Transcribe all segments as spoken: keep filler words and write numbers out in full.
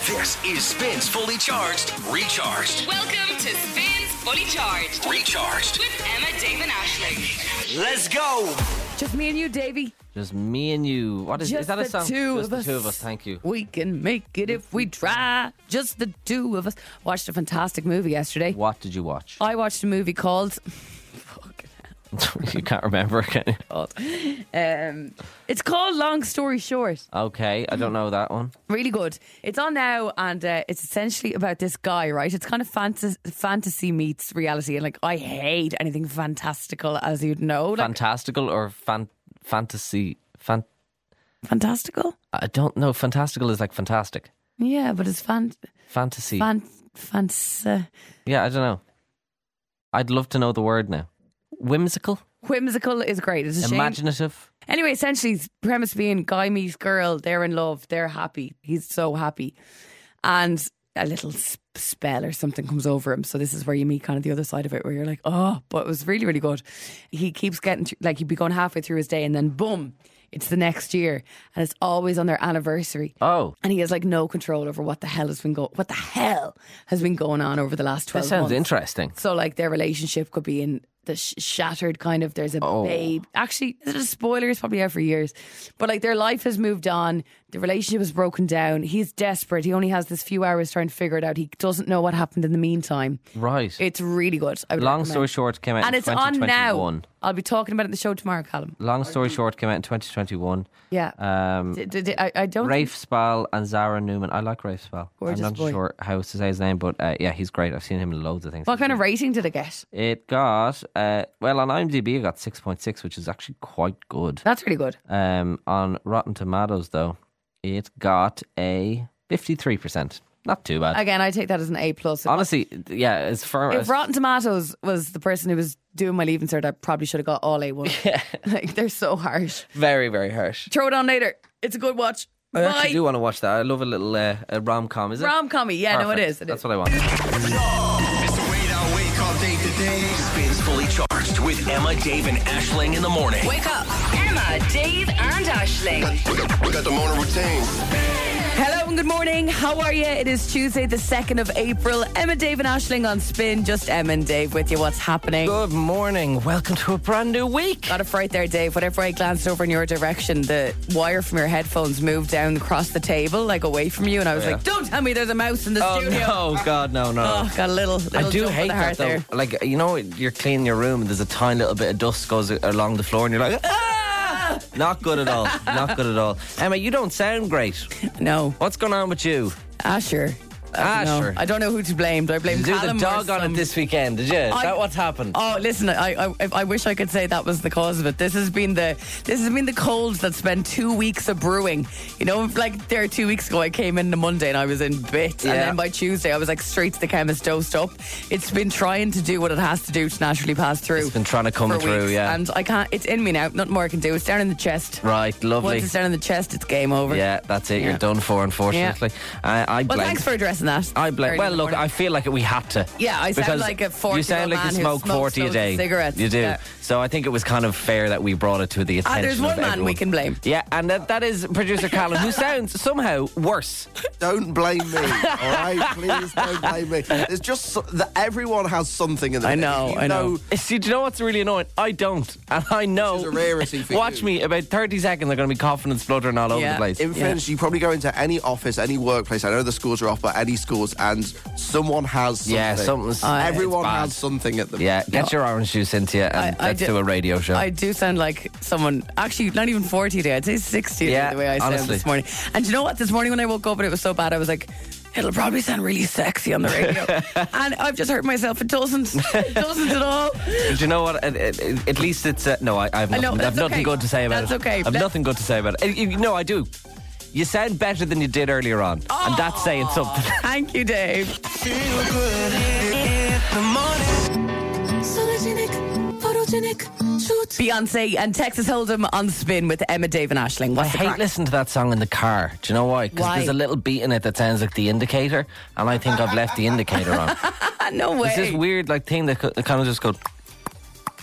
This is Spins Fully Charged, Recharged. Welcome to Spins Fully Charged, Recharged. with Emma, Dave and Aisling. Let's go. Just me and you, Davey. Just me and you. What is, Just is that a the song? two Just of the us. two of us. Thank you. We can make it if we try. Just the two of us. Watched a fantastic movie yesterday. What did you watch? I watched a movie called. Fucking You can't remember, can you? hell. Um, it's called Long Story Short. Okay, I don't know that one. Really good. It's on now, and uh, it's essentially about this guy, right? It's kind of fantasy, fantasy meets reality, and like I hate anything fantastical, as you'd know. Like, Fantastical or fan- fantasy? Fan- fantastical? I don't know. Fantastical is like fantastic. Yeah, but it's fan, Fantasy. fan, fancy. yeah, I don't know. I'd love to know the word now. Whimsical? Whimsical is great. It's a shame. Imaginative? Anyway, essentially, premise being guy meets girl, they're in love, they're happy. He's so happy. And a little sp- spell or something comes over him. So this is where you meet kind of the other side of it, where you're like, oh, but it was really, really good. He keeps getting, to, like, he'd be going halfway through his day and then boom, it's the next year. And it's always on their anniversary. Oh. And he has like no control over what the hell has been go- what the hell has been going on over the last twelve That sounds months. interesting. So like their relationship could be in the sh- shattered kind of, there's a Oh. babe. Actually, is it a spoiler? It's probably out for years. But like their life has moved on. The relationship is broken down. He's desperate. He only has this few hours trying to figure it out. He doesn't know what happened in the meantime. Right. It's really good. I would Long recommend. story short, came out And in it's on twenty twenty-one. now. I'll be talking about it in the show tomorrow, Callum. Long story short, came out in twenty twenty-one. Yeah. Um, D- d- d- I, I don't Rafe Spall and Zara Newman. I like Rafe Spall. Gorgeous I'm not boy. sure how to say his name, but uh, yeah, he's great. I've seen him in loads of things. What kind of rating did it get? It got, uh, well, on IMDb it got six point six, which is actually quite good. That's really good. Um, on Rotten Tomatoes, though, it got a fifty-three percent. Not too bad. Again, I take that as an A plus. Honestly, yeah, as far If as... Rotten Tomatoes was the person who was doing my leaving cert, I probably should have got all A one. Yeah. Like, they're so harsh. Very, very harsh. Throw it on later. It's a good watch. I actually Bye. do want to watch that. I love a little uh, a rom-com, is it? Rom-commy. Yeah, no, it Perfect. is. It That's is. what I want. It's the way that wake up day to day. Spins Fully Charged with Emma, Dave, and Aisling in the morning. Wake up, Emma, Dave and Aisling. We got, we got the morning routine. Hello and good morning. How are you? It is Tuesday, the second of April. Emma, Dave, and Aisling on Spin. Just Emma and Dave with you. What's happening? Good morning. Welcome to a brand new week. Got a fright there, Dave. Whenever I glanced over in your direction, the wire from your headphones moved down across the table, like away from you, and I was Yeah. like, "Don't tell me there's a mouse in the Oh, studio." no. God, no, no. Oh, got a little, little I do jump of hate the that heart though. there. Like, you know, you're cleaning your room and there's a tiny little bit of dust goes along the floor and you're like, ah! Not good at all. Not good at all. Emma, you don't sound great. No, What's going on with you? Asher. I Ah, don't know. sure. I don't know who to blame. Do I blame Did you do Callum the or dog on some- it this weekend, did you? Is I- that what's happened? Oh, listen! I, I I wish I could say that was the cause of it. This has been the this has been the cold that's been two weeks of brewing. You know, like there two weeks ago, I came in the Monday and I was in bits, and Yeah. then by Tuesday I was like straight to the chemist, dosed up. It's been trying to do what it has to do to naturally pass through. It's been trying to come for through, weeks, yeah. And I can't. It's in me now. Nothing more I can do. It's down in the chest. Right, lovely. Once it's down in the chest, it's game over. Yeah, that's it. Yeah. You're done for, unfortunately. I, I Well, blame. thanks for addressing that. I blame. early Well, in the look, morning. I feel like we had to. Yeah, I sound Because like a You forty-year-old sound like man you who smoke smokes forty a loads of day. cigarettes. You do. Yeah. So I think it was kind of fair that we brought it to the attention. Ah, there's one of man everyone. we can blame. Yeah, and that, that is producer Callum, who sounds somehow worse. Don't blame me, all right? Please don't blame me. It's just so, that everyone has something in the I know, You I know. See, do you know what's really annoying? I don't, and I know. Which is a rarity for Watch you. me, about thirty seconds, they're going to be coughing and spluttering all over Yeah. the place. In fairness, you probably go into any office, any workplace. I know the schools are off, but any schools, and someone has something. Yeah, something's. I- Everyone it's bad. has something at the Yeah, get your orange juice into you, and I- I let's do- do a radio show. I do sound like someone, actually not even forty today, I'd say sixty Yeah, the way I sound honestly. this morning. And you know what, this morning when I woke up and it was so bad, I was like, it'll probably sound really sexy on the radio. And I've just hurt myself. It doesn't. It doesn't at all. Do you know what? At, at, at least it's. Uh, no, I, I have I nothing, know, I have that's nothing okay. good to say about That's it. okay. I have Let- nothing good to say about it. Uh, you- No, I do. You sound better than you did earlier on, and that's saying something. Thank you, Dave. Beyonce and Texas Hold'em on Spin with Emma, Dave and Aisling. I What's the hate crack? listening to that song in the car. Do you know why? Because Why? there's a little beat in it that sounds like the indicator, and I think I've left the indicator on. Ah, no way. It's this weird like thing that, co- that kind of just goes.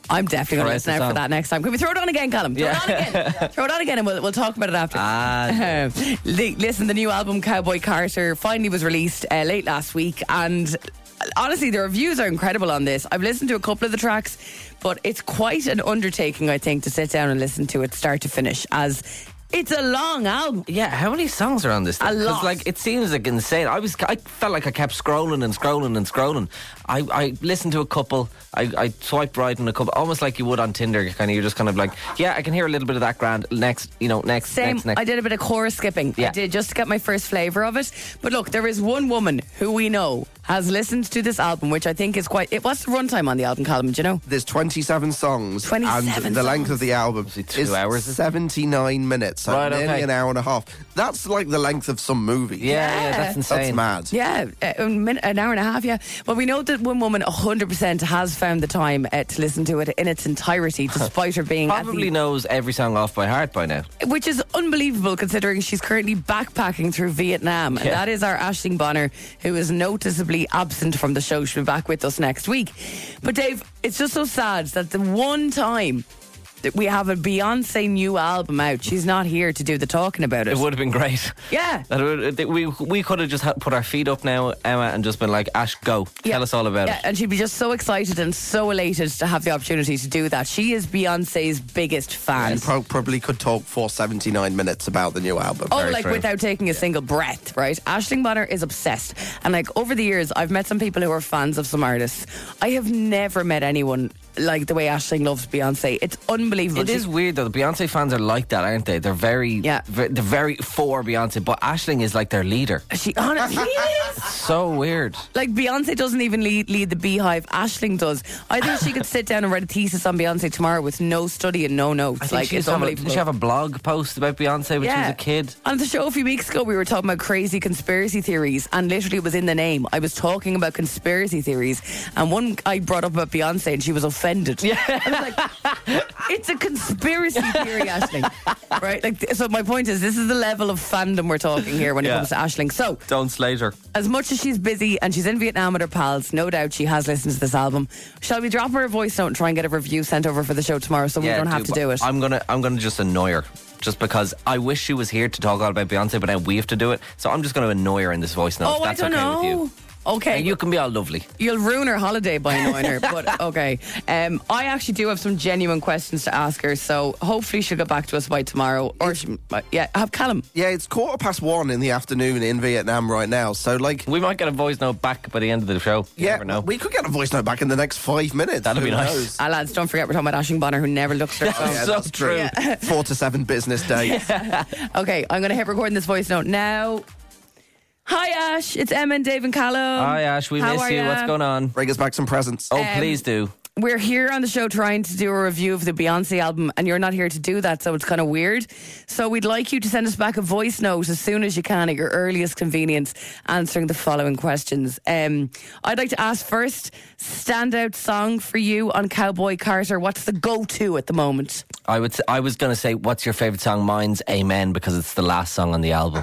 I'm definitely going to Right, listen the out for song. that next time. Can we throw it on again, Callum? Throw Yeah. it on again. Throw it on again and we'll, we'll talk about it after. Ah, Um, li- listen, the new album Cowboy Carter finally was released uh, late last week, and honestly, the reviews are incredible on this. I've listened to a couple of the tracks, but it's quite an undertaking, I think, to sit down and listen to it start to finish, as it's a long album. Yeah, how many songs are on this thing? A 'Cause, lot. like, it seems like insane. I was, I felt like I kept scrolling and scrolling and scrolling. I, I listened to a couple. I, I swiped right on a couple, almost like you would on Tinder. Kind of, you're just kind of like, yeah, I can hear a little bit of that grand. Next, you know, next, Same. next, next. I did a bit of chorus skipping. Yeah. I did just to get my first flavour of it. But look, there is one woman who we know has listened to this album, which I think is quite. It, what's the runtime on the album, Callum? Do you know? There's twenty-seven songs, twenty-seven and the length songs. of the album it two is hours? seventy-nine minutes, so Right, nearly okay. an hour and a half. That's like the length of some movie. yeah, yeah, Yeah. that's insane. That's mad. Yeah, uh, a min- an hour and a half, yeah. Well, we know that one woman one hundred percent has found the time uh, to listen to it in its entirety, despite her being at Probably the, knows every song off by heart by now. which is unbelievable considering she's currently backpacking through Vietnam. And Yeah. that is our Aisling Bonner, who is noticeably absent from the show. She'll be back with us next week. But Dave, it's just so sad that the one time that we have a Beyonce new album out, she's not here to do the talking about it. It would have been great. Yeah. That would- we we could have just had, put our feet up now, Emma, and just been like, Ash, go. Yeah. Tell us all about Yeah, it. and she'd be just so excited and so elated to have the opportunity to do that. She is Beyonce's biggest fan. And pro- probably could talk for seventy-nine minutes about the new album. Oh, Very like true. without taking a single breath, right? Aisling Bonner is obsessed. And like over the years, I've met some people who are fans of some artists. I have never met anyone like the way Aisling loves Beyonce. It's unbelievable. It She- is weird though. The Beyonce fans are like that, aren't they? They're very, Yeah. ve- they're very for Beyonce, but Aisling is like their leader. She honestly is. So weird. Like Beyonce doesn't even lead, lead the beehive. Aisling does. I think she could sit down and write a thesis on Beyonce tomorrow with no study and no notes. I think Like she it's used to have a, unbelievable. did she have a blog post about Beyonce when she was a kid? On the show a few weeks ago, we were talking about crazy conspiracy theories, and literally it was in the name. I was talking about conspiracy theories, and one I brought up about Beyonce, and she was offended. Yeah, I was like, "It's a conspiracy theory, Aisling." Right? Like, th- so my point is, this is the level of fandom we're talking here when it Yeah. comes to Aisling. So, Don't slate her. as much as she's busy and she's in Vietnam with her pals, no doubt she has listened to this album. Shall we drop her a voice note and try and get a review sent over for the show tomorrow, so we don't have to but do it? I'm gonna, I'm gonna just annoy her. Just because I wish she was here to talk all about Beyonce, but now we have to do it. So I'm just going to annoy her in this voice note. oh, if that's I don't okay know. with you. Okay, And you can be all lovely. You'll ruin her holiday by annoying her, but okay. Um, I actually do have some genuine questions to ask her, so hopefully she'll get back to us by tomorrow. Or she, uh, yeah, have Callum. Yeah, it's quarter past one in the afternoon in Vietnam right now. So, like, We might get a voice note back by the end of the show. You yeah, never know. we could get a voice note back in the next five minutes. That'd be Who nice. knows? Ah, lads, don't forget we're talking about Aisling Bonner, who never looks at her phone. Yeah, So that's true. true. Four to seven business days. Okay, I'm going to hit recording this voice note now. Hi, Ash. It's Emma and Dave and Callum. Hi, Ash. We How miss are you. ya? What's going on? Bring us back some presents. Oh, Um, please do. We're here on the show trying to do a review of the Beyonce album, and you're not here to do that, so it's kind of weird. So we'd like you to send us back a voice note as soon as you can at your earliest convenience, answering the following questions. Um, I'd like to ask first, standout song for you on Cowboy Carter. What's the go-to at the moment? I would. Say, I was going to say, what's your favourite song? Mine's Amen, because it's the last song on the album.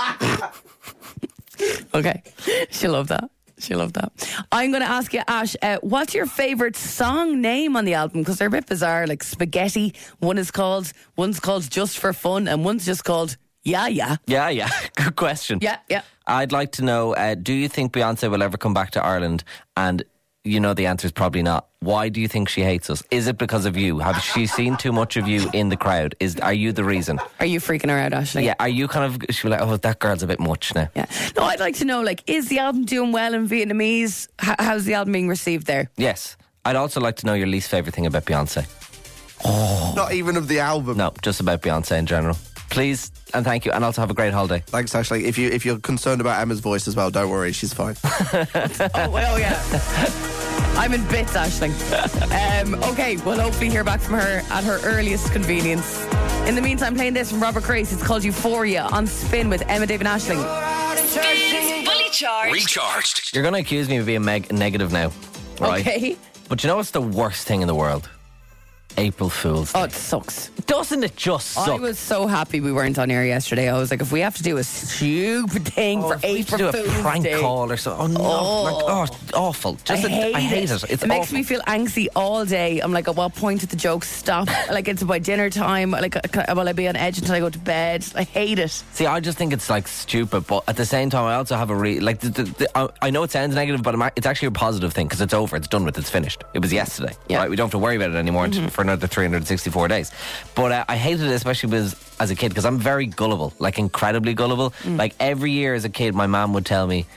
Okay, she'll love that. She'll love that. I'm going to ask you, Ash, uh, what's your favourite song name on the album? Because they're a bit bizarre, like Spaghetti. One is called, one's called Just for Fun, and one's just called Yeah, Yeah. Yeah, yeah. Good question. Yeah, yeah. I'd like to know, uh, do you think Beyonce will ever come back to Ireland? And you know the answer is probably not. Why do you think she hates us? Is it because of you? Have she seen too much of you in the crowd? Is Are you the reason? Are you freaking her out, Ashley? Yeah, are you kind of, she'll be like, oh, that girl's a bit much now. Yeah. No, I'd like to know, like, is the album doing well in Vietnamese? H- how's the album being received there? Yes. I'd also like to know your least favourite thing about Beyonce. Not even of the album. No, just about Beyonce in general. Please and thank you, and also have a great holiday. Thanks, Ashley. If you if you're concerned about Emma's voice as well, don't worry, she's fine. Oh, well, yeah. I'm in bits, Aisling. Um, okay, we'll hopefully hear back from her at her earliest convenience. In the meantime, playing this from Robert Grace. It's called Euphoria on Spin with Emma, Dave and Aisling. Spins Fully Charged. Recharged. You're going to accuse me of being meg- negative now, right? Okay. But you know what's the worst thing in the world? April Fool's Day. Oh, it sucks. Doesn't it just suck? I was so happy we weren't on air yesterday. I was like, if we have to do a stupid thing Oh, for if we April do a Fool's prank Day. call or something. Oh, no. Oh. Like, oh, it's awful. Just I a- hate, I hate it. it. It's it makes awful. me feel angsty all day. I'm like, at what point did the jokes stop? Like, it's by dinner time. Like, uh, will I be on edge until I go to bed? I hate it. See, I just think it's like stupid, but at the same time, I also have a re like. The, the, the, I- I know it sounds negative, but I'm, ac- it's actually a positive thing because it's over, it's done with, it's finished. It was yesterday, Yeah. right? We don't have to worry about it anymore until- for another three hundred sixty-four days. But uh, I hated it, especially because, as a kid, because I'm very gullible, like incredibly gullible. Like every year as a kid, my mum would tell me.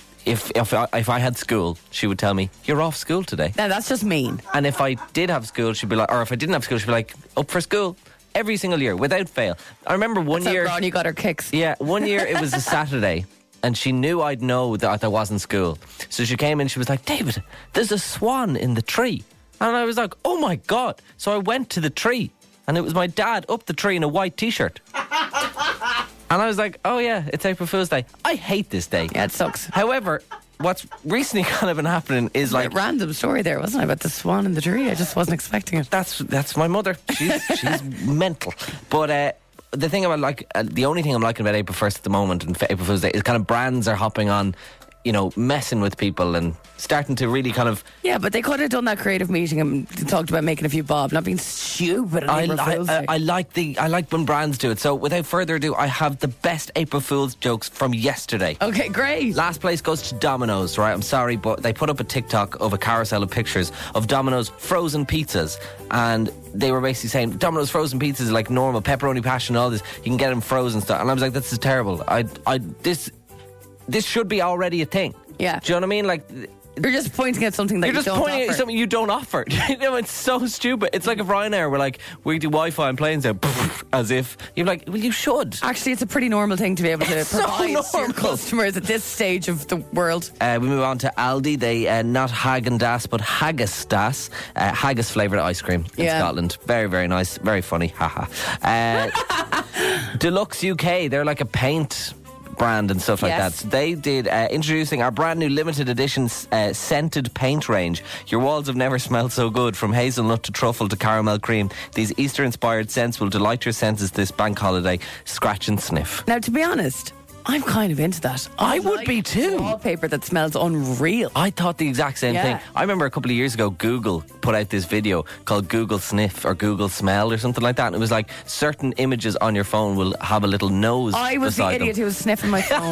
If if I, if I had school, she would tell me, "You're off school today." Now, that's just mean. And if I did have school, she'd be like, or if I didn't have school, she'd be like, "Up for school." Every single year, without fail. I remember one That's year. how Ronnie got her kicks. Yeah, one year it was a Saturday, and she knew I'd know that I wasn't school. So she came in, she was like, "David, there's a swan in the tree." And I was like, "Oh my God." So I went to the tree, and it was my dad up the tree in a white t-shirt. And I was like, "Oh yeah, it's April Fool's Day." I hate this day. Yeah, it sucks. However, what's recently kind of been happening is Like like, a random story there, wasn't it? About the swan in the tree. I just wasn't expecting it. that's that's my mother. She's she's mental. But uh, the thing about like uh, the only thing I'm liking about April first at the moment and April Fool's Day is kind of brands are hopping on, you know, messing with people and starting to really kind of. Yeah, but they could have done that creative meeting and talked about making a few bob, not being stupid. On I, April I, Fool's I, Day. I like the I like when brands do it. So without further ado, I have the best April Fool's jokes from yesterday. Okay, great. Last place goes to Domino's, right? I'm sorry, but they put up a TikTok of a carousel of pictures of Domino's frozen pizzas. And they were basically saying, Domino's frozen pizzas are like normal, pepperoni, passion, all this. You can get them frozen stuff. And I was like, this is terrible. I, I, this, this should be already a thing. Yeah. Do you know what I mean? Like, You're just pointing at something that you're you just don't pointing offer. at something you don't offer. You know, it's so stupid. It's like if Ryanair were like, we do Wi-Fi and planes out, as if you're like, well, you should. Actually, it's a pretty normal thing to be able to It's so provide to your normal. customers at this stage of the world. Uh, we move on to Aldi. They uh, not Häagen-Dazs, but Haggis-Dazs, uh, haggis flavoured ice cream in Yeah. Scotland. Very, very nice. Very funny. Haha. uh, Deluxe U K. They're like a paint brand and stuff like Yes. that. So they did uh, introducing our brand new limited edition uh, scented paint range. Your walls have never smelled so good. From hazelnut to truffle to caramel cream, these Easter inspired scents will delight your senses this bank holiday. Scratch and sniff. Now, to be honest, I'm kind of into that. I would like be too. Wallpaper that smells unreal. I thought the exact same Yeah. thing. I remember a couple of years ago, Google put out this video called Google Sniff or Google Smell or something like that. And it was like certain images on your phone will have a little nose. I was the beside idiot them. who was sniffing my phone.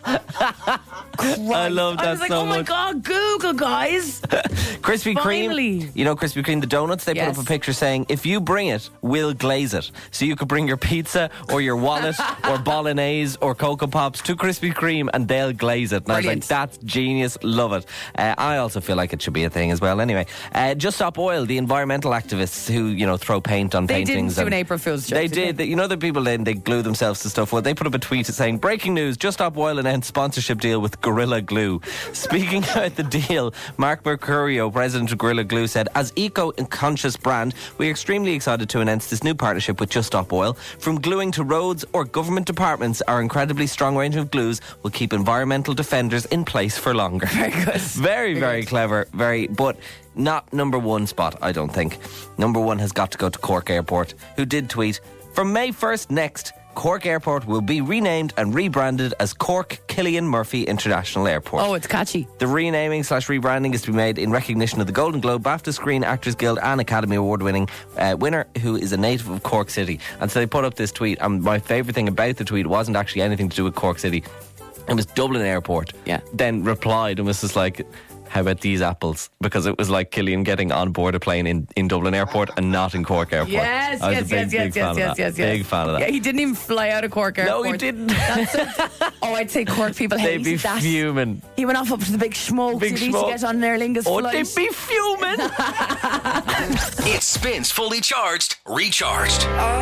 I love that I was like, so oh my much. God, Google, guys. Krispy Finally. Kreme, you know Krispy Kreme, the donuts, they Yes. put up a picture saying, if you bring it, we'll glaze it. So you could bring your pizza or your wallet or bolognese or Cocoa Pops to Krispy Kreme and they'll glaze it. And I was Brilliant. like, that's genius, love it. Uh, I also feel like it should be a thing as well. Anyway, uh, Just Stop Oil, the environmental activists who, you know, throw paint on They didn't paintings. do and an April Fool's joke, They did did. they? You know the people then, they glue themselves to stuff. Well, they put up a tweet saying, breaking news, Just Stop Oil announced sponsorship deal with Gorilla Glue. Speaking about the deal, Mark Mercurio, president of Gorilla Glue, said, as eco-conscious brand, we are extremely excited to announce this new partnership with Just Stop Oil. From gluing to roads or government departments, our incredibly strong range of glues will keep environmental defenders in place for longer. Very good. Very, very clever. Very, but not number one spot, I don't think. Number one has got to go to Cork Airport, who did tweet, from May first next, Cork Airport will be renamed and rebranded as Cork Killian Murphy International Airport. Oh, it's catchy. The renaming slash rebranding is to be made in recognition of the Golden Globe, BAFTA Screen Actors Guild and Academy Award winning uh, winner who is a native of Cork City. And so they put up this tweet, and my favourite thing about the tweet wasn't actually anything to do with Cork City. It was Dublin Airport. Yeah. Then replied and was just like, how about these apples? Because it was like Killian getting on board a plane in, in Dublin Airport and not in Cork Airport. Yes, I was yes, a big, yes, big yes, fan yes, of yes, that. yes, yes. Big fan of that. Yeah, he didn't even fly out of Cork Airport. No, he didn't. That's so, oh, I'd say Cork people They'd hated be that. fuming. He went off up to the big smoke Big city smoke. to get on an Aer Lingus Oh, flight. they'd be fuming. It spins fully charged, recharged.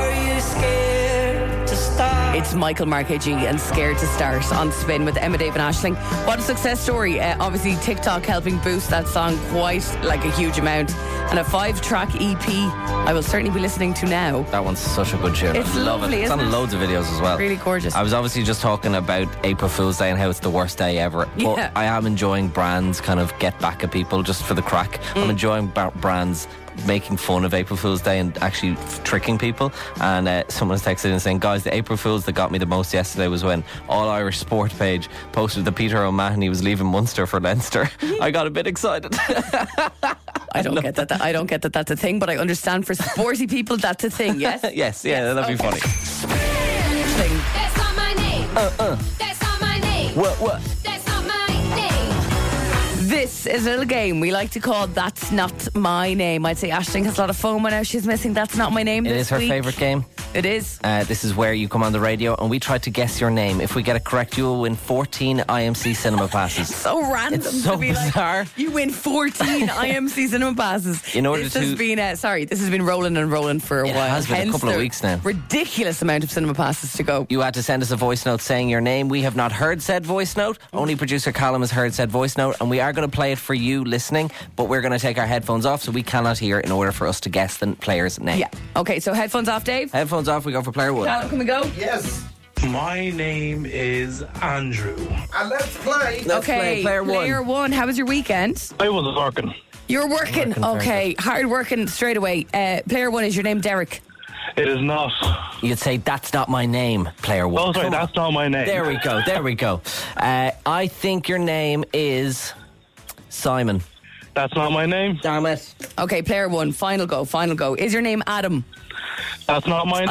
It's Michael Markegi and Scared to Start on Spin with Emma, Dave and Aisling. What a success story. Uh, obviously, TikTok helping boost that song quite like a huge amount. And a five-track E P I will certainly be listening to now. That one's such a good tune. It's I love lovely, it. It's isn't on it? loads of videos as well. Really gorgeous. I was obviously just talking about April Fool's Day and how it's the worst day ever. Yeah. But I am enjoying brands kind of get back at people just for the crack. Mm. I'm enjoying ba- brands making fun of April Fool's Day and actually f- tricking people. And uh, someone has texted in saying, guys, the April Fools that got me the most yesterday was when All Irish Sport page posted that Peter O'Mahony was leaving Munster for Leinster. I got a bit excited. I don't get that, that. I don't get that that's a thing, but I understand for sporty people that's a thing. Yes. Yes, yeah, Yes, that'd be okay. funny. Thing. That's not my name. Uh, uh. That's not my name. What, what? That's not my name. This is a little game we like to call That's Not My Name. I'd say Aisling has a lot of FOMO now. She's missing That's Not My Name It this is her week. favourite game. It is. Uh, this is where you come on the radio and we try to guess your name. If we get it correct, you will win fourteen I M C cinema passes. So random. It's so to be bizarre. Like, you win fourteen I M C cinema passes. In order this to- has been uh, sorry, this has been rolling and rolling for a It while. has been a Hence couple of the weeks now. Ridiculous amount of cinema passes to go. You had to send us a voice note saying your name. We have not heard said voice note. Only producer Callum has heard said voice note, and we are going to play it for you listening, but we're going to take our headphones off so we cannot hear in order for us to guess the player's name. Yeah. Okay, so headphones off, Dave. Headphones off, we go for player one. Callum, can we go? Yes. My name is Andrew. And let's play. Let's okay, play player one. Player one. How was your weekend? I was working. You're working. Working, very okay, hard working straight away. Uh, player one, is your name Derek? It is not. You'd say, that's not my name, player one. Oh, sorry, Come on. that's not my name. There we go, there we go. Uh, I think your name is Simon. That's not my name. Damn it. Okay, player one. Final go. Final go. Is your name Adam? That's not my name.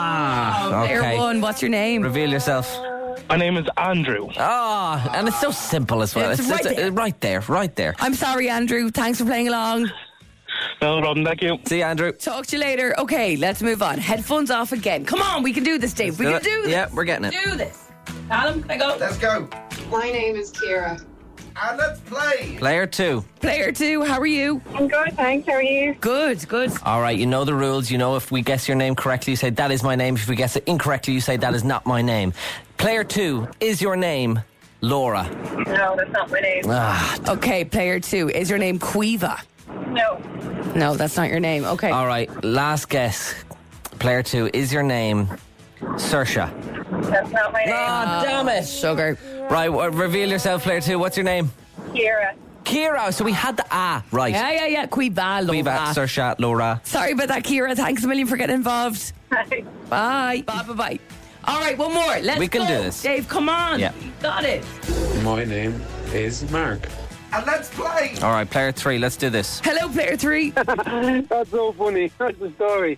Ah, Player okay. one. What's your name? Reveal yourself. My name is Andrew. Ah, and it's so simple as well. It's right just, uh, there. right there, right there. I'm sorry, Andrew. Thanks for playing along. No problem, thank you. See you, Andrew. Talk to you later. Okay, let's move on. Headphones off again. Come on, we can do this, Dave. We do can it. do this. Yeah, we're getting it. Do this. Callum, can I go? Let's go. My name is Kira. And let's play. Player two. Player two, how are you? I'm good, thanks. How are you? Good, good. All right, you know the rules. You know if we guess your name correctly, you say, that is my name. If we guess it incorrectly, you say, that is not my name. Player two, is your name Laura? No, that's not my name. Ah, Okay, player two, is your name Quiva? No. No, that's not your name. Okay. all right, last guess. Player two, is your name Saoirse? That's not my name. Ah, damn it. Sugar. Right, w- reveal yourself, player two. What's your name? Kira. Kira. So we had the ah, right. Yeah, yeah, yeah. Quiva, Laura. Viva, Saoirse, Laura. Sorry about that, Kira. Thanks a million for getting involved. Hi. Bye. Bye, bye, bye. All right, one more. Let's We can go. do this. Dave, come on. Yeah. You got it. My name is Mark. And let's play. All right, player three, let's do this. Hello, player three. That's so funny. That's the story.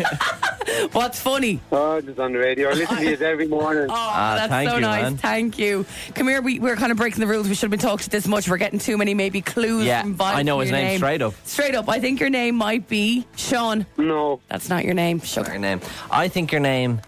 What's funny? Oh, just on the radio. I listen to you every morning. Oh, Ah, that's thank so you, nice. man. Thank you. Come here. We, we're kind of breaking the rules. We shouldn't have been talking this much. We're getting too many maybe clues. Yeah, from vibes I know from his your name straight up. Straight up. I think your name might be Sean. No. That's not your name. Your Sugar. name. I think your name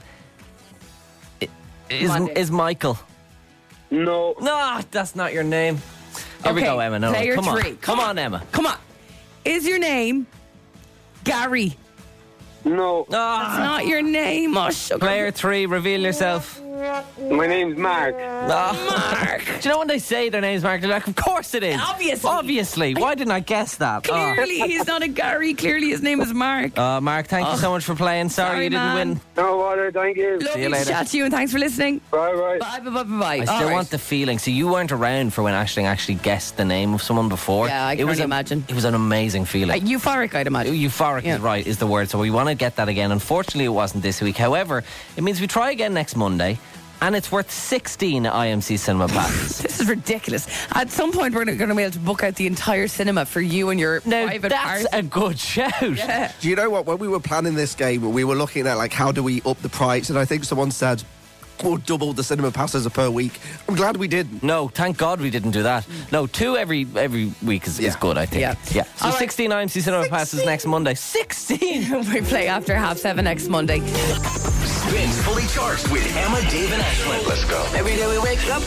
i- is, Come on, Dave. is Michael. No. No, that's not your name. Here we Okay, go, Emma. No, player come on. three. Come, Come on, on. Emma. Come on. Is your name Gary? No. That's Ah, not your name. Oh, sugar. player three, reveal yourself. My name's Mark. Ah. Mark. Do you know when they say their name's Mark? They're like, of course it is. Obviously. Obviously. Why didn't I guess that? Oh. Clearly, he's not a Gary. Clearly, his name is Mark. Uh, Mark, thank you so much for playing. Sorry, sorry, you didn't man. win. No water, thank you. Lovely you to later. chat to you, and thanks for listening. Bye bye. Bye, bye, bye, bye, bye. I All still right. want the feeling. So you weren't around for when Aisling actually guessed the name of someone before. Yeah, I it can was only a- imagine. It was an amazing Uh, feeling. euphoric, I'd imagine. Euphoric Yeah. is right, is the word. So we want to get that again. Unfortunately, it wasn't this week. However, it means we try again next Monday, and it's worth sixteen I M C cinema passes. This is ridiculous. At some point, we're going to be able to book out the entire cinema for you and your Now, private that's party. a good shout. Yeah. Do you know what? When we were planning this game, we were looking at like how do we up the price, and I think someone said we'll double the cinema passes per week. I'm glad we didn't. No, thank God we didn't do that. No, two every every week is, is Yeah. good, I think. Yeah. yeah. So All right. sixteen I M C cinema passes next Monday. sixteen! We play after half seven next Monday. Spins Fully Charged with Emma, Dave, and Ashling. Let's go. Every day we wake up.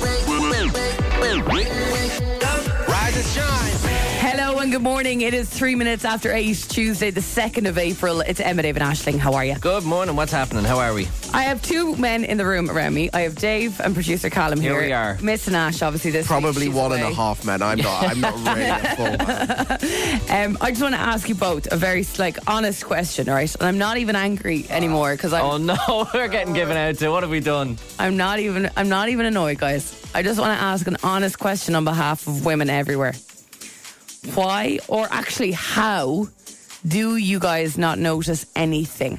Rise and shine. Hello and good morning. It is three minutes after eight, Tuesday, the second of April. It's Emma, Dave, and Aisling. How are you? Good morning. What's happening? How are we? I have two men in the room around me. I have Dave and producer Callum Here here. we are. Miss and Ash, obviously, this Probably week. She's one and a away. half men. I'm not. I'm not really a full man. Um, I just want to ask you both a very like honest question, all right? And I'm not even angry anymore because I'm Oh no, we're getting given out to. What have we done? I'm not even I'm not even annoyed, guys. I just want to ask an honest question on behalf of women everywhere. Why, or actually how, Do you guys not notice anything?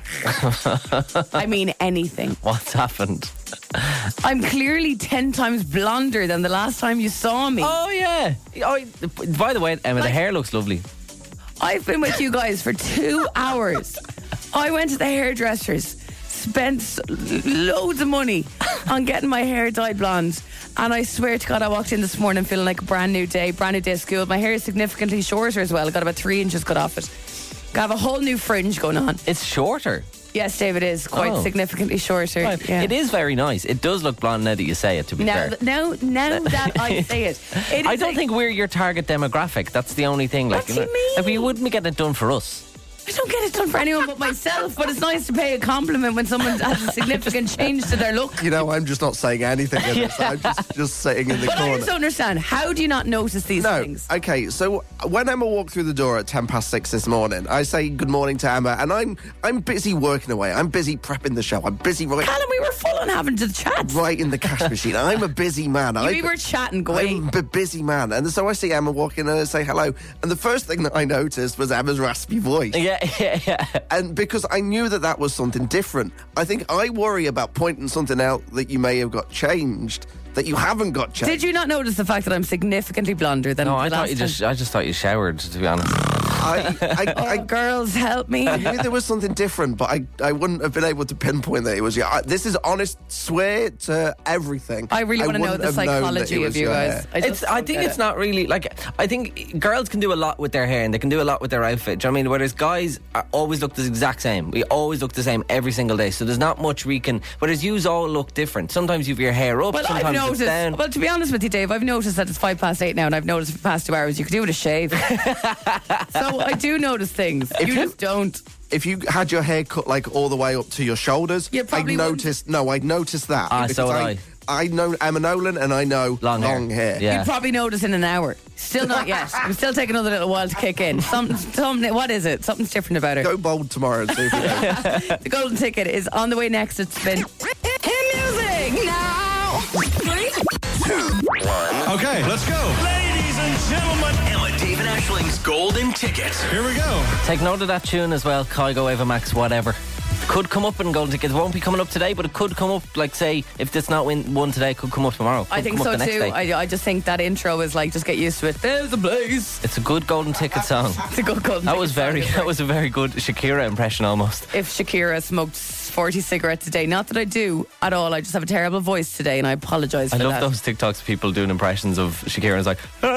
I mean anything. What's happened? I'm clearly ten times blonder than the last time you saw me. Oh, yeah. Oh, by the way, Emma, the Like- hair looks lovely. I've been with you guys for two hours. I went to the hairdressers, spent s- loads of money on getting my hair dyed blonde. And I swear to God, I walked in this morning feeling like a brand new day, brand new day of school. My hair is significantly shorter as well. I got about three inches cut off it. I have a whole new fringe going on. It's shorter. Yes, Dave, it is quite Oh. significantly shorter. Right. Yeah. It is very nice. It does look blonde now that you say it, to be Now, fair. now, now that I say it, it I is don't like- think we're your target demographic. That's the only thing. Like, What do you mean? Like, we wouldn't be getting it done for us. I don't get it done for anyone but myself, but it's nice to pay a compliment when someone has a significant change to their look. You know, I'm just not saying anything in this. I'm just, just sitting in the But I corner. just don't understand. How do you not notice these No. things? Okay, so when Emma walked through the door at ten past six this morning, I say good morning to Emma, and I'm I'm busy working away. I'm busy prepping the show. I'm busy writing, Callum, we were full on having to chat. writing the cash machine. I'm a busy man. I, We were chatting, going. I'm a busy man. And so I see Emma walk in and I say hello. And the first thing that I noticed was Emma's raspy voice. Yeah, yeah, yeah. And because I knew that that was something different, I think I worry about pointing something out that you may have got changed, that you haven't got changed. Did you not notice the fact that I'm significantly blonder than No, the I last thought you time? just. I just thought you showered. To be honest. I, I, Oh, I, girls, help me. I knew there was something different, but I, I wouldn't have been able to pinpoint that it was you. I, this is honest swear to everything. I really want to know wouldn't the have known that psychology it of was you your guys. hair. I, just It's. I don't think get it's it. not really like. I think girls can do a lot with their hair and they can do a lot with their outfit. Do you know what I mean? Whereas guys are, always look the exact same. We always look the same every single day. So there's not much we can. Whereas yous all look different. Sometimes you've your hair up. Well, sometimes I've it's noticed. down. Well, to be honest with you, Dave, I've noticed that it's five past eight now, and I've noticed for the past two hours you could do with a shave. So I do notice things. You you- just don't. If you had your hair cut like all the way up to your shoulders, You probably I'd wouldn't. noticed. No, I'd noticed that. Ah, because so would I. I know Emma Nolan and I know Long long, hair. hair. Yeah. You'd probably notice in an hour. Still not yet. It'll still take another little while to kick in. Something, something. What is it? Something's different about her. Go bold tomorrow and see if you know. The golden ticket is on the way next at Spin. Hit music now. Okay, let's go. Ladies and gentlemen, Emma, Dave and Ashling's golden ticket. Here we go. Take note of that tune as well. Kygo, Ava Max, whatever. Could come up in golden tickets. It won't be coming up today, but it could come up. Like say, if it's not win one today, it could come up tomorrow. I Could think come so up the next too. day. I, I just think that intro is like, just get used to it. There's a blaze. It's a good golden ticket song. It's a good golden That ticket was song, very. isn't it? That was a very good Shakira impression almost. If Shakira smoked forty cigarettes a day, not that I do at all. I just have a terrible voice today, and I apologise I for love that. those TikToks of people doing impressions of Shakira and it's like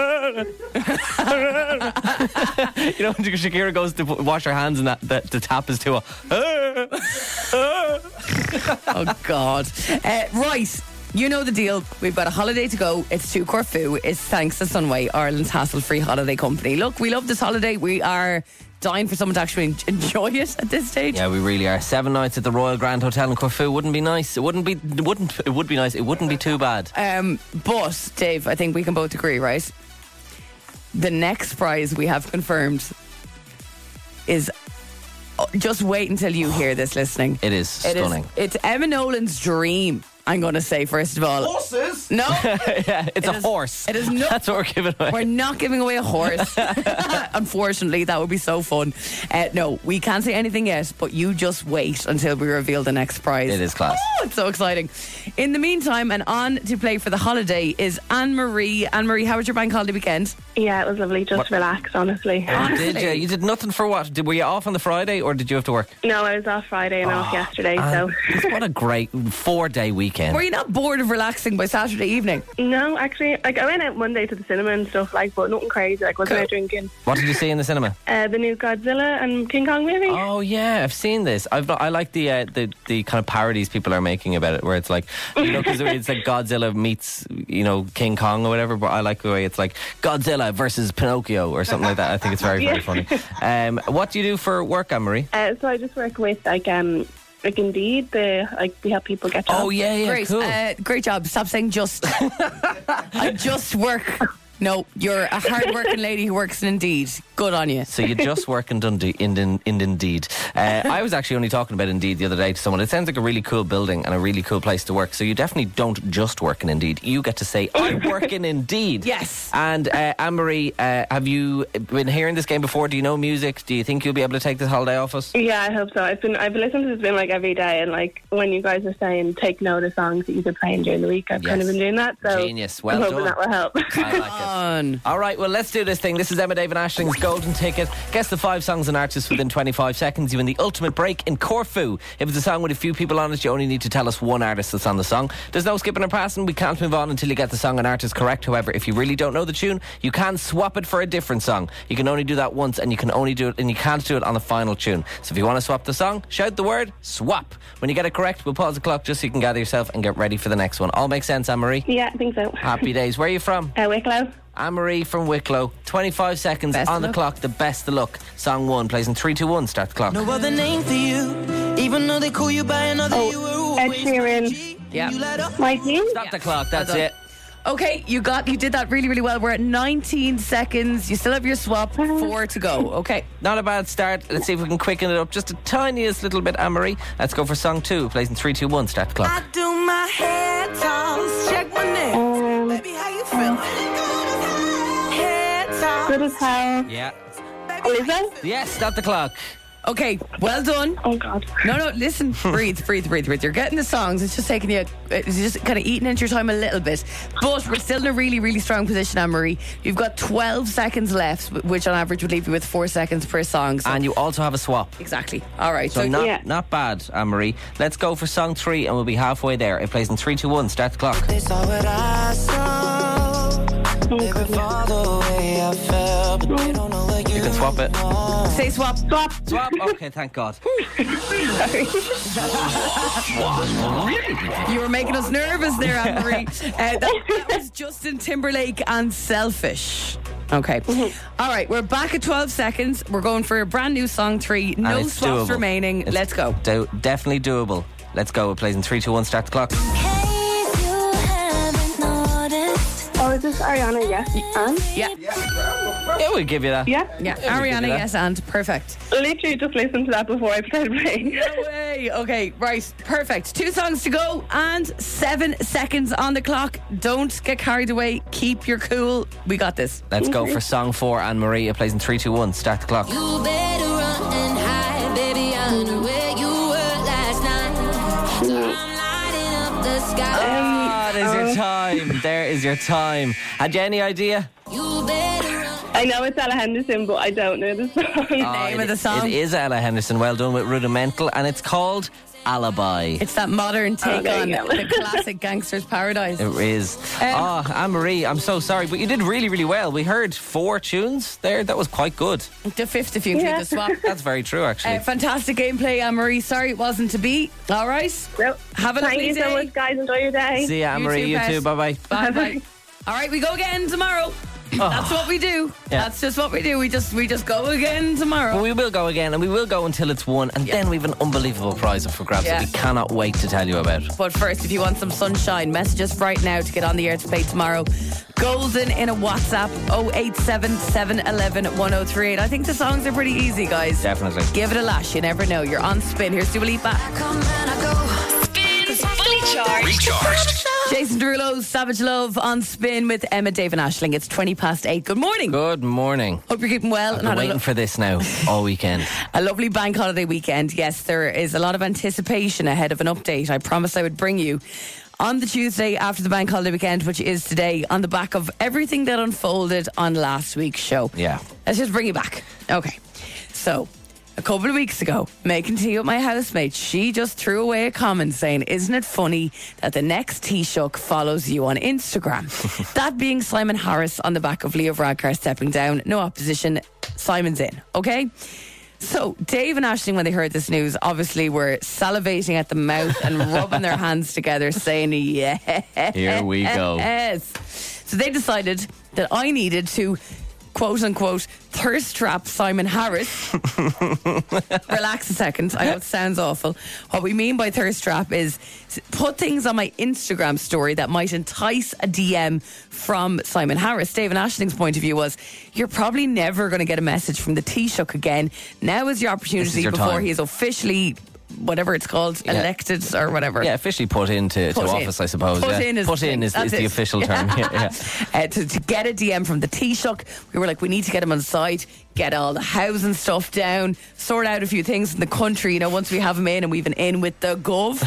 you know when Shakira goes to wash her hands and that, that the tap is to a Oh God! Uh, right. You know the deal. We've got a holiday to go. It's to Corfu. It's thanks to Sunway, Ireland's hassle-free holiday company. Look, we love this holiday. We are dying for someone to actually en- enjoy it at this stage. Yeah, we really are. Seven nights at the Royal Grand Hotel in Corfu wouldn't be nice. It wouldn't be. It wouldn't. It would be nice. It wouldn't be too bad. Um, but Dave, I think we can both agree, right? The next prize we have confirmed is. oh, just wait until you hear this. Listening, It is It is- stunning. it's Emma Nolan's dream. I'm going to say first of all. Horses? No. Yeah, it's It a is- horse. it is no- That's what we're giving away. We're not giving away a horse. Unfortunately, that would be so fun. Uh, no, we can't say anything yet, but you just wait until we reveal the next prize. It is class. Oh, it's so exciting. In the meantime, and on to play for the holiday is Anne-Marie. Anne-Marie, how was your bank holiday weekend? Yeah, it was lovely. Just relax, honestly. Did you? You did nothing for what? Did, were you off on the Friday or did you have to work? No, I was off Friday and off yesterday, And so. what a great four-day weekend. Were you not bored of relaxing by Saturday evening? No, actually, like I went out Monday to the cinema and stuff, like, but nothing crazy. Like, wasn't Cool. out drinking. What did you see in the cinema? Uh, the new Godzilla and King Kong movie. Oh yeah, I've seen this. I've I like the uh, the the kind of parodies people are making about it, where it's like, you know, because it's like Godzilla meets, you know, King Kong or whatever. But I like the way it's like Godzilla versus Pinocchio or something like that. I think it's very very Yeah. funny. Um, what do you do for work, Anne-Marie? Uh, so I just work with like um like Indeed, the like we help people get jobs. Oh yeah, yeah, Great. cool. Uh, great job. Stop saying just. I just work No, you're a hard-working lady who works in Indeed. Good on you. So you just work in Dundee, in, in, in Indeed. Uh, I was actually only talking about Indeed the other day to someone. It sounds like a really cool building and a really cool place to work. So you definitely don't just work in Indeed. You get to say, I work in Indeed. Yes. And uh, Anne-Marie, uh, have you been hearing this game before? Do you know music? Do you think you'll be able to take this holiday off us? Yeah, I hope so. I've been I've listened to this been like every day, and like when you guys are saying take note of songs that you've been playing during the week, I've Yes. kind of been doing that. So Genius. Well I'm hoping done. that will help. I like it. Fun. All right, well, let's do this thing. This is Emma David Ashling's Golden Ticket. Guess the five songs and artists within twenty-five seconds. You win the ultimate break in Corfu. If it's a song with a few people on it, you only need to tell us one artist that's on the song. There's no skipping or passing. We can't move on until you get the song and artist correct. However, if you really don't know the tune, you can swap it for a different song. You can only do that once, and you can only do it, and you can't do it on the final tune. So if you want to swap the song, shout the word swap. When you get it correct, we'll pause the clock just so you can gather yourself and get ready for the next one. All makes sense, Anne-Marie? Yeah, I think so. Happy days. Where are you from? Uh, Wicklow. Anne-Marie from Wicklow. twenty-five seconds Best on of the luck. clock. The best of luck. Song one plays in three, two, one. Start the clock. No other name for you, even though they call you by another. Oh, you were Ed always Sheeran. G. Yeah. You light up My team. Stop the clock. That's Well done. it. Okay, you got you did that really, really well. We're at nineteen seconds. You still have your swap. Four to go. Okay. Not a bad start. Let's see if we can quicken it up just a tiniest little bit, Anne-Marie. Let's go for song two. Plays in three, two, one. Start the clock. I do my hair toss, check my nails. Baby, how you feel? Hair toss. Good as hell. Yeah. Lizzo. Yes, stop the clock. Okay, well done. Oh God. No, no, listen, breathe, breathe, breathe, breathe. You're getting the songs. It's just taking you, it's just kind of eating into your time a little bit. But we're still in a really, really strong position, Anne-Marie. You've got twelve seconds left, which on average would leave you with four seconds per song. So And you also have a swap. exactly. All right. So So, not Yeah. not bad, Anne-Marie. Let's go for song three and we'll be halfway there. It plays in three, two, one. Start the clock. They saw what I saw. They goodness. recall the way I felt, but they don't know what you You can swap it. say swap. Swap. Swap. Okay, thank God. You were making us nervous there, Anne-Marie. uh, that, that was Justin Timberlake and Selfish. Okay. All right, we're back at twelve seconds. We're going for a brand new song three. No And it's swaps doable. remaining. It's Let's go. do- definitely doable. Let's go. It plays in three, two, one. Start the clock. Oh, is this Ariana? Yes. And Yeah. Yeah, we'll give you that. yeah. Yeah. we give Ariana, you that. yes, and perfect. Literally just listened to that before I started playing. No way. Okay, right. Perfect. Two songs to go and seven seconds on the clock. Don't get carried away. Keep your cool. We got this. Let's go for song four, Anne-Marie. It plays in three, two, one. Start the clock. You better run and hide, baby. I know where you were last night. I'm lighting up the sky. Ah, there's your time. There is your time. Had you any idea? You better run. I know it's Ella Henderson, but I don't know the song. Name of the song. It is Ella Henderson. Well done with Rudimental, and it's called Alibi. It's that modern take there on you go. the classic Gangster's Paradise. It is. Um, oh, Anne-Marie, I'm so sorry, but you did really, really well. We heard four tunes there. That was quite good. The fifth, if you include Yeah. the swap. That's very true, actually. Uh, fantastic gameplay, Anne-Marie. Sorry it wasn't to be. All right. Nope. Have a Thank lovely you day. so much, guys. Enjoy your day. See ya, Anne-Marie. too, You pet. too. Bye-bye. Bye bye. All right, we go again tomorrow. That's what we do. Yeah. That's just what we do. We just we just go again tomorrow. Well, we will go again, and we will go until it's won, and then we have an unbelievable prize up for grabs Yeah. that we cannot wait to tell you about. But first, if you want some sunshine, message us right now to get on the air to play tomorrow. Golden in a WhatsApp oh eight seven, seven one one, one oh three eight. I think the songs are pretty easy, guys. Definitely. Give it a lash. You never know. You're on Spin. Here's Dua Lipa. Come and I go. Spins fully charged. Recharged. Jason Derulo's Savage Love on Spin with Emma, Dave and Aisling. It's twenty past eight. Good morning. Good morning. Hope you're keeping well. I've and been had a waiting lo- for this now all weekend. A lovely bank holiday weekend. Yes, there is a lot of anticipation ahead of an update I promised I would bring you on the Tuesday after the bank holiday weekend, which is today, on the back of everything that unfolded on last week's show. Yeah. Let's just bring you back. Okay. So, a couple of weeks ago, making tea with my housemate, she just threw away a comment saying, isn't it funny that the next Taoiseach follows you on Instagram? That being Simon Harris on the back of Leo Varadkar stepping down. No opposition. Simon's in. Okay? So, Dave and Aisling, when they heard this news, obviously were salivating at the mouth and rubbing their hands together saying, yes. Here we go. Yes. So they decided that I needed to, quote unquote, thirst trap Simon Harris. Relax a second. I know it sounds awful. What we mean by thirst trap is put things on my Instagram story that might entice a D M from Simon Harris. Dave and Ashling's point of view was, you're probably never going to get a message from the Taoiseach again. Now is your opportunity your before time. he is officially, whatever it's called, Yeah. elected or whatever. Yeah, officially put into Put to in. office, I suppose. Put yeah. in is put the in thing. is, is That's the it. official term. Yeah, yeah. Uh, to, to get a D M from the Taoiseach, we were like, we need to get him on site, get all the housing stuff down, sort out a few things in the country, you know, once we have him in and we've been in with the gov.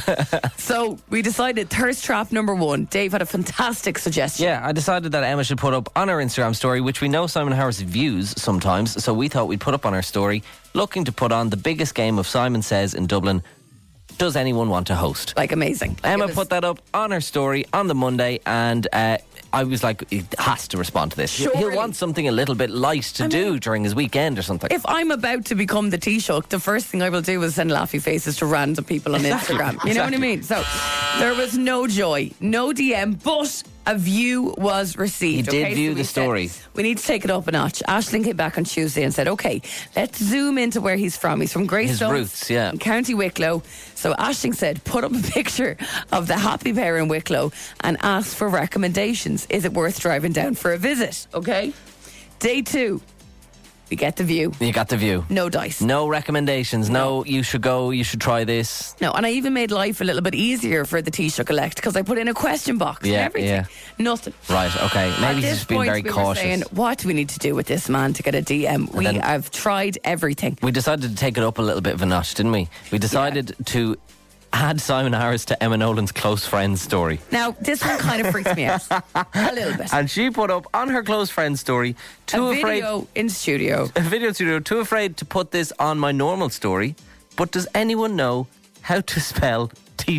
So we decided thirst trap number one. Dave had a fantastic suggestion. Yeah, I decided that Emma should put up on her Instagram story, which we know Simon Harris views sometimes, so we thought we'd put up on our story, looking to put on the biggest game of Simon Says in Dublin. Does anyone want to host? Like, amazing. Like, Emma it was- put that up on her story on the Monday, and uh, I was like, he has to respond to this. He'll- He'll Surely. want something a little bit light to I do mean, during his weekend or something. If I'm about to become the Taoiseach, the first thing I will do is send laughy faces to random people on Exactly, Instagram. You know what I exactly. mean? So there was no joy, no D M, but a view was received. He did okay? view So we the story. said, we need to take it up a notch. Aisling came back on Tuesday and said, okay, let's zoom into where he's from. He's from Greystones, roots, yeah. in County Wicklow. So Aisling said, put up a picture of the happy pair in Wicklow and ask for recommendations. Is it worth driving down for a visit? Okay. Day two, we get the view. You got the view. No dice. No recommendations. No, you should go, you should try this. No, and I even made life a little bit easier for the Taoiseach elect because I put in a question box and Yeah, everything. yeah. Nothing. Right, okay. At Maybe he's this just been point, very we cautious. Were saying, what do we need to do with this man to get a D M? We then- have tried everything. We decided to take it up a little bit of a notch, didn't we? We decided to add Simon Harris to Emma Nolan's close friends story. Now, this one kind of freaks me out a little bit. And she put up on her close friends story, too a afraid video in studio. a video studio, too afraid to put this on my normal story. But does anyone know how to spell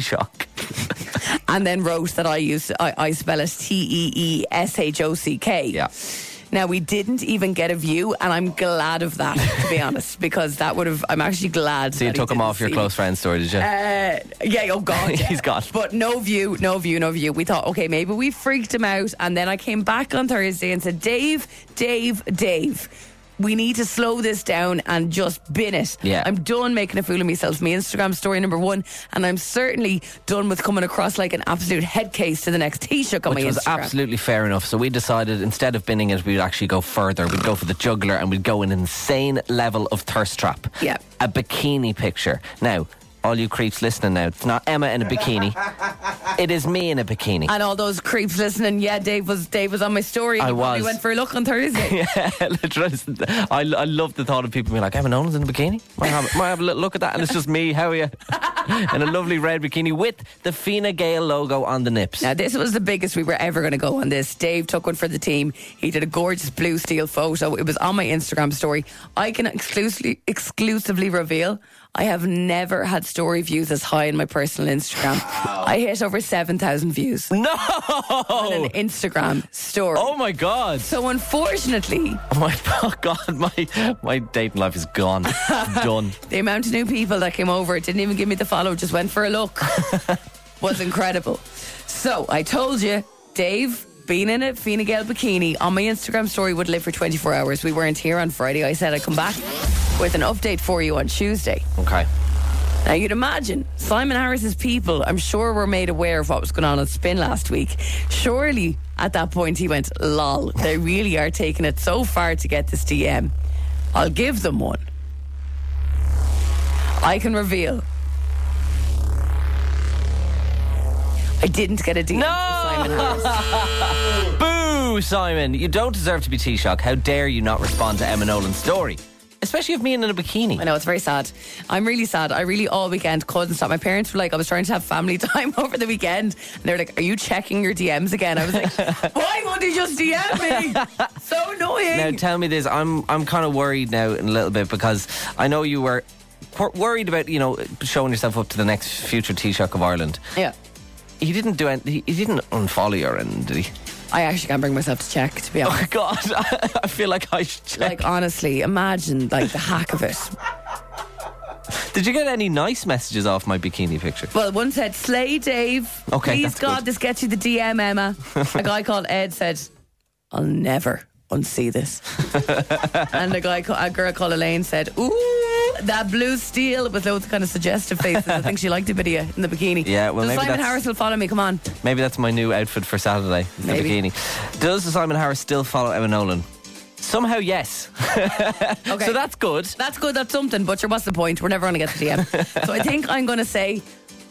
Taoiseach? And then wrote that I use I, I spell it T E E S H O C K. Yeah. Now, we didn't even get a view, and I'm glad of that, to be honest, because that would have. I'm actually glad. So you that he took him didn't off your see close friends story, did you? Uh, yeah, oh God. Yeah. He's gone. But no view, no view, no view. We thought, okay, maybe we freaked him out. And then I came back on Thursday and said, Dave, Dave, Dave, we need to slow this down and just bin it. Yeah. I'm done making a fool of myself. My Instagram story number one. And I'm certainly done with coming across like an absolute head case to the next Taoiseach on Which my was Instagram. absolutely fair enough. So we decided instead of binning it, we'd actually go further. We'd go for the juggler and we'd go an insane level of thirst trap. Yeah. A bikini picture. Now, all you creeps listening now, it's not Emma in a bikini. It is me in a bikini. And all those creeps listening, yeah, Dave was Dave was on my story. I He probably was. went for a look on Thursday. Yeah, literally. I, I love the thought of people being like, Emma Nolan's in a bikini? Might have, might have a little look at that. And it's just me, how are you? In a lovely red bikini with the Fine Gael logo on the nips. Now, this was the biggest we were ever going to go on this. Dave took one for the team. He did a gorgeous blue steel photo. It was on my Instagram story. I can exclusively, exclusively reveal I have never had story views as high in my personal Instagram. I hit over seven thousand views No! on an Instagram story. Oh my God. So unfortunately, Oh my oh God, my, my dating life is gone. It's done. the amount of new people that came over, didn't even give me the follow, just went for a look, was incredible. So I told you, Dave, being in a Fine Gael bikini on my Instagram story would live for twenty-four hours. We weren't here on Friday. I said I'd come back with an update for you on Tuesday. Okay. Now, you'd imagine Simon Harris's people, I'm sure, were made aware of what was going on at Spin last week. Surely, at that point, he went, lol, they really are taking it so far to get this D M. I'll give them one. I can reveal I didn't get a D M No! from Simon Harris. Boo, Simon. You don't deserve to be Taoiseach. How dare you not respond to Emma Nolan's story? Especially of me in a bikini. I know, it's very sad. I'm really sad. I really all weekend couldn't stop. My parents were like, I was trying to have family time over the weekend, and they were like, are you checking your D Ms again? I was like, why won't he just D M me? So annoying. Now tell me this, I'm I'm kind of worried now in a little bit because I know you were wor- worried about, you know, showing yourself up to the next future Taoiseach of Ireland. Yeah. He didn't do any, he, he didn't unfollow you or anything, did he? I actually can't bring myself to check, to be honest. Oh God, I feel like I should check. Like, honestly, imagine like the hack of it. Did you get any nice messages off my bikini picture? Well, one said, Slay Dave. Okay, Please that's God, good. this gets you the D M, Emma. A guy called Ed said, I'll never unsee this. And a guy, a girl called Elaine said, ooh, that blue steel, with loads of kind of suggestive faces. I think she liked a bit of you in the bikini. Yeah, well, Does maybe Simon that's- Harris will follow me, come on. Maybe that's my new outfit for Saturday, the Maybe. bikini. Does Simon Harris still follow Emma Nolan? Somehow, yes. Okay. So that's good. That's good, that's something, but sure, what's the point? We're never going to get to the end. So I think I'm going to say,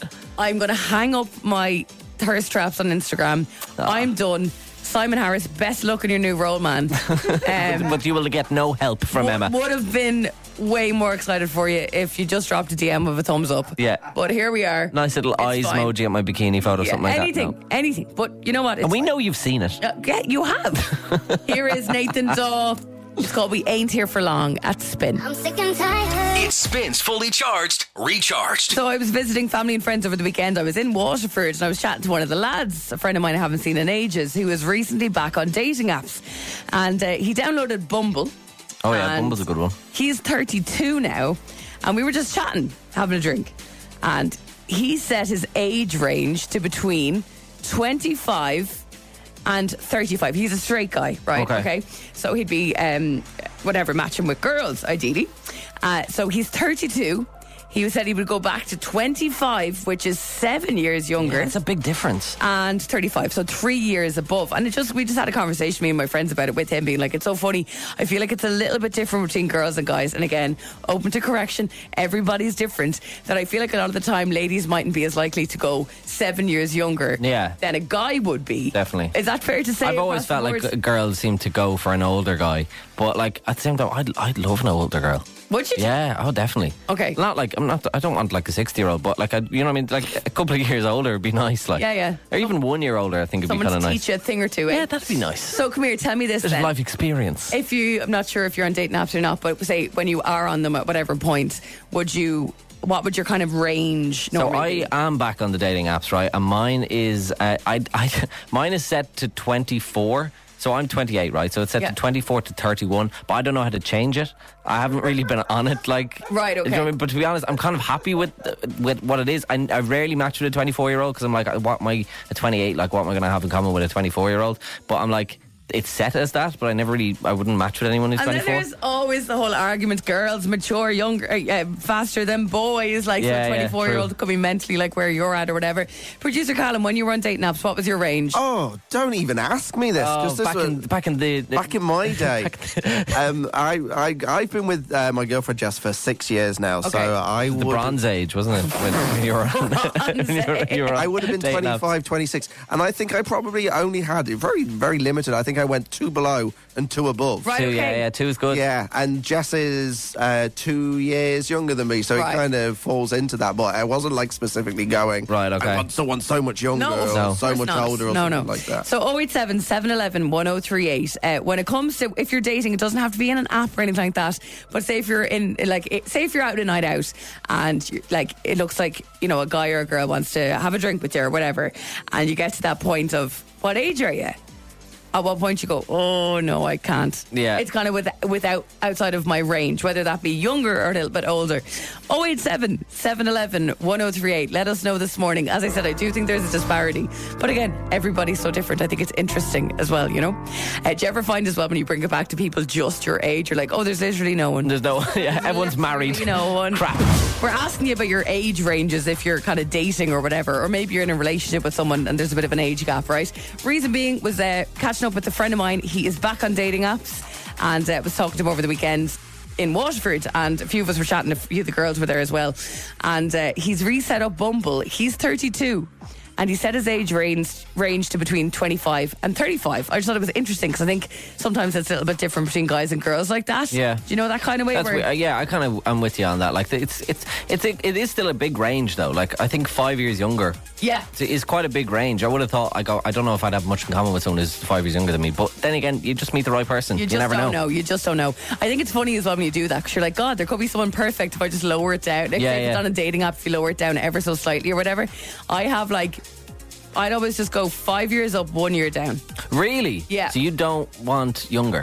I'm going to hang up my thirst traps on Instagram. I'm done. Simon Harris, best luck in your new role, man. Um, But you will get no help from would, Emma. Would have been way more excited for you if you just dropped a D M with a thumbs up. Yeah. But here we are. Nice little It's eyes fine. emoji at my bikini photo, Yeah, something like anything, that. No. anything. But you know what? It's And we fine. know you've seen it. Uh, yeah, you have. Here is Nathan Daw. It's called We Ain't Here for Long at Spin. I'm sick and tired. It spins fully charged, recharged. So I was visiting family and friends over the weekend. I was in Waterford and I was chatting to one of the lads, a friend of mine I haven't seen in ages, who was recently back on dating apps. And uh, he downloaded Bumble. Oh, yeah, And Bumble's a good one. He's thirty-two now. And we were just chatting, having a drink. And he set his age range to between twenty-five and thirty-five. He's a straight guy, right? Okay. So he'd be, um, whatever, matching with girls, ideally. Uh, so he's thirty-two. He said he would go back to twenty-five, which is seven years younger. Yeah, it's a big difference. And thirty-five, so three years above. And it just, we just had a conversation, me and my friends, about it with him, being like, it's so funny. I feel like it's a little bit different between girls and guys. And again, open to correction, everybody's different. That I feel like a lot of the time, ladies mightn't be as likely to go seven years younger Yeah. than a guy would be. Definitely. Is that fair to say? I've always across the felt like board? g- girls seem to go for an older guy, but like at the same time, I'd I'd love an older girl. Would you? Yeah, oh, definitely. Okay. Not like I'm not. I don't want like a sixty-year-old, but like I, you know what I mean. Like a couple of years older would be nice. Like Yeah, yeah. or even one year older. I think it'd Someone be kind to of teach nice. you a thing or two. Eh? Yeah, that'd be nice. So come here, tell me this There's then. life experience. If you, I'm not sure if you're on dating apps or not, but say when you are on them at whatever point, would you, what would your kind of range So normally I am back on the dating apps, right? And mine is uh, I, I mine is set to twenty-four. So I'm twenty-eight, right? So it's set Yeah. to twenty-four to thirty-one, but I don't know how to change it. I haven't really been on it, like Right, okay. You know what I mean? But to be honest, I'm kind of happy with with what it is. I, I rarely match with a twenty-four year old because I'm like, what my a twenty-eight, like what am I going to have in common with a twenty-four year old? But I'm like, it's set as that, but I never really, I wouldn't match with anyone who's And then twenty-four. there's always the whole argument: girls mature younger, uh, uh, faster than boys. Like Yeah, so, yeah, a twenty-four-year-old true. could be mentally like where you're at or whatever. Producer Callum, when you were on dating apps, what was your range? Oh, don't even ask me this. Oh, 'cause this back was- in back in the, the Back in my day, um, I, I I've been with uh, my girlfriend Jess for six years now. Okay. So I the would Bronze Age, wasn't it? When, when you were on, when you were, you were on I would have been dating apps. twenty-five, twenty-six, and I think I probably only had it very very limited. I think I went two below and two above. Right, Two, okay. yeah, yeah, two is good. Yeah, and Jess is uh, two years younger than me, so Right. it kind of falls into that. But I wasn't like specifically going, Right, okay. I want someone so much younger No, or of No. so course much not. older or no, something no. like that. So oh eight seven, seven one one, one oh three eight. Uh, when it comes to if you're dating, it doesn't have to be in an app or anything like that. But say if you're in like, it- say if you're out a night out and you like it looks like you know a guy or a girl wants to have a drink with you or whatever, and you get to that point of what age are you? At what point you go, oh no, I can't. Yeah. It's kind of with, without outside of my range, whether that be younger or a little bit older. oh eight seven, seven one one, one oh three eight. Let us know this morning. As I said, I do think there's a disparity. But again, everybody's so different. I think it's interesting as well, you know? Uh, do you ever find as well when you bring it back to people just your age, you're like, oh, there's literally no one. There's no, yeah, everyone's married. You know, one. Crap. We're asking you about your age ranges if you're kind of dating or whatever, or maybe you're in a relationship with someone and there's a bit of an age gap, right? Reason being was uh, catching up with a friend of mine. He is back on dating apps and uh, was talking to him over the weekend in Waterford, and a few of us were chatting, a few of the girls were there as well, and uh, he's reset up Bumble. He's thirty-two. And he set his age range range to between twenty-five and thirty-five. I just thought it was interesting because I think sometimes it's a little bit different between guys and girls like that. Yeah. Do you know that kind of way? That's where we- uh, yeah, I kind of I'm with you on that. Like it's it's it's a, it is still a big range though. Like I think five years younger. Yeah. Is quite a big range. I would have thought I go. I don't know if I'd have much in common with someone who's five years younger than me. But then again, you just meet the right person. You You, just never don't know. know. You just don't know. I think it's funny as well when you do that because you're like, God, there could be someone perfect if I just lower it down. Like, Yeah, say if it's yeah. on a dating app, if you lower it down ever so slightly or whatever. I have like, I'd always just go five years up, one year down. Really? Yeah. So you don't want younger?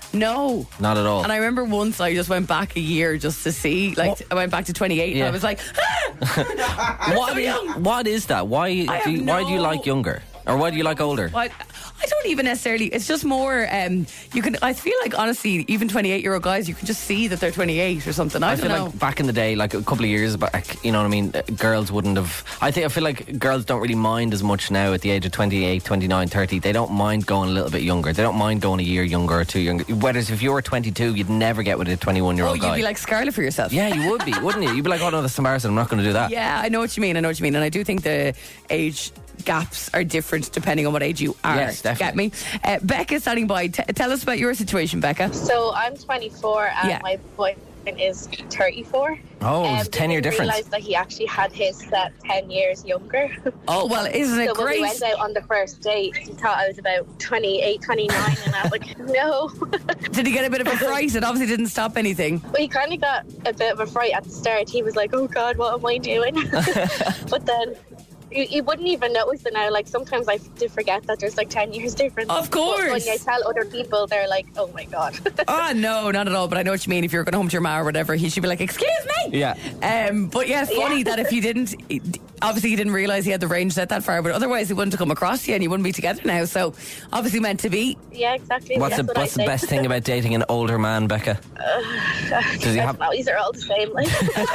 No. Not at all. And I remember once I just went back a year just to see. Like, What? I went back to twenty-eight and Yeah. I was like, ah, I'm What so is, young. what is that? Why I do have you, why do you no- like younger? Or why do you like older? I, I don't even necessarily. It's just more. Um, you can. I feel like honestly, even twenty-eight-year-old guys, you can just see that they're twenty-eight or something. I, I don't feel know. like back in the day, like a couple of years back, you know what I mean, uh, girls wouldn't have. I think I feel like girls don't really mind as much now at the age of twenty-eight, twenty-nine, thirty. They don't mind going a little bit younger. They don't mind going a year younger or two younger. Whereas if you were twenty-two, you'd never get with a twenty-one-year-old oh, you'd guy. be like Scarlett for yourself. Yeah, you would be, wouldn't you? You'd be like, oh no, that's embarrassing. I'm not going to do that. Yeah, I know what you mean. I know what you mean, and I do think the age gaps are different depending on what age you are. Yes, definitely. Get me? Uh, Becca standing by. T- tell us about your situation, Becca. So I'm twenty-four and Yeah. my boyfriend is thirty-four. Oh, Um, it's a ten-year didn't difference. realise that he actually had his set ten years younger. Oh, well, isn't it so when great? we went out on the first date, he thought I was about twenty-eight, twenty-nine, and I was like, no. Did he get a bit of a fright? It obviously didn't stop anything. Well, he kind of got a bit of a fright at the start. He was like, oh God, what am I doing? But then you, you wouldn't even notice it now. Like, sometimes I do forget that there's like ten years difference. Of course. But when I tell other people, they're like, oh my God. Oh, no, not at all. But I know what you mean. If you're going home to your ma or whatever, he should be like, excuse me. Yeah. Um, but yeah, funny Yeah. that if you didn't, obviously he didn't realise he had the range set that far, but otherwise he wouldn't have come across you and you wouldn't be together now. So obviously meant to be. Yeah, exactly. What's, the, That's what what's I the think. best thing about dating an older man, Becca? Does he I have- don't know, these are all the same. Like.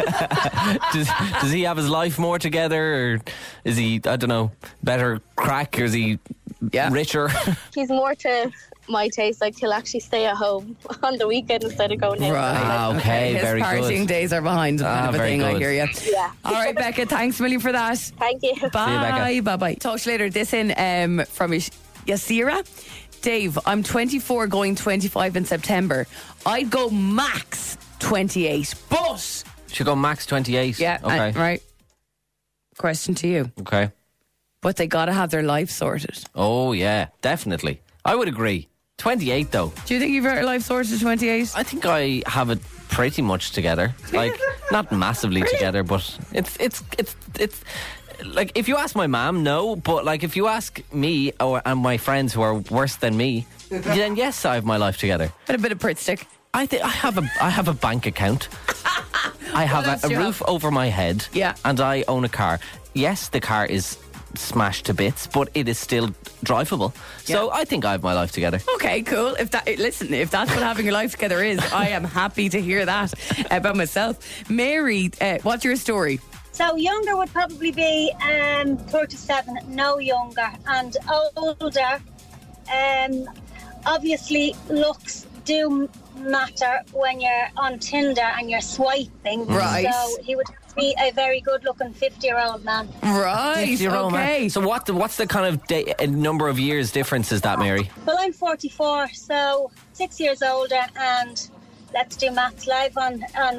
does, does he have his life more together, or is he, I don't know, better crack, or is he Yeah. richer? He's more to my taste. Like, he'll actually stay at home on the weekend instead of going out. Right. Ah, okay, His very partying good. days are behind him, Ah, kind of a very thing. I good. hear you. Yeah. All right, Becca, thanks a million for that. Thank you. Bye. Bye bye. Talk to you later. This in um, from Yas- Yasira. Dave, I'm twenty-four going twenty-five in September. I'd go max twenty-eight, but Should go max twenty-eight. yeah, Okay. uh, right. Question to you. Okay. But they got to have their life sorted. Oh, yeah, definitely. I would agree. twenty-eight, though. Do you think you've got your life sorted at twenty-eight? I think I have it pretty much together. Like, not massively together, but it's, it's, it's, it's, like, if you ask my mum, no, but like, if you ask me or and my friends who are worse than me, then yes, I have my life together. Got a bit of Pritt stick. I think I have a I have a bank account. I have else a, do a you roof have? over my head. Yeah. And I own a car. Yes, the car is smashed to bits, but it is still drivable. So Yeah. I think I have my life together. Okay, cool. If that, listen, if that's what having your life together is, I am happy to hear that about myself. Mary, uh, what's your story? So younger would probably be um, thirty-seven, no younger, and older. Um, obviously, looks do matter when you're on Tinder and you're swiping. Right. So he would have to be a very good-looking fifty-year-old man. Right, fifty-year-old man. okay. So what? The, what's the kind of day, uh, number of years difference is that, Mary? Well, I'm forty-four, so six years older, and let's do maths live on on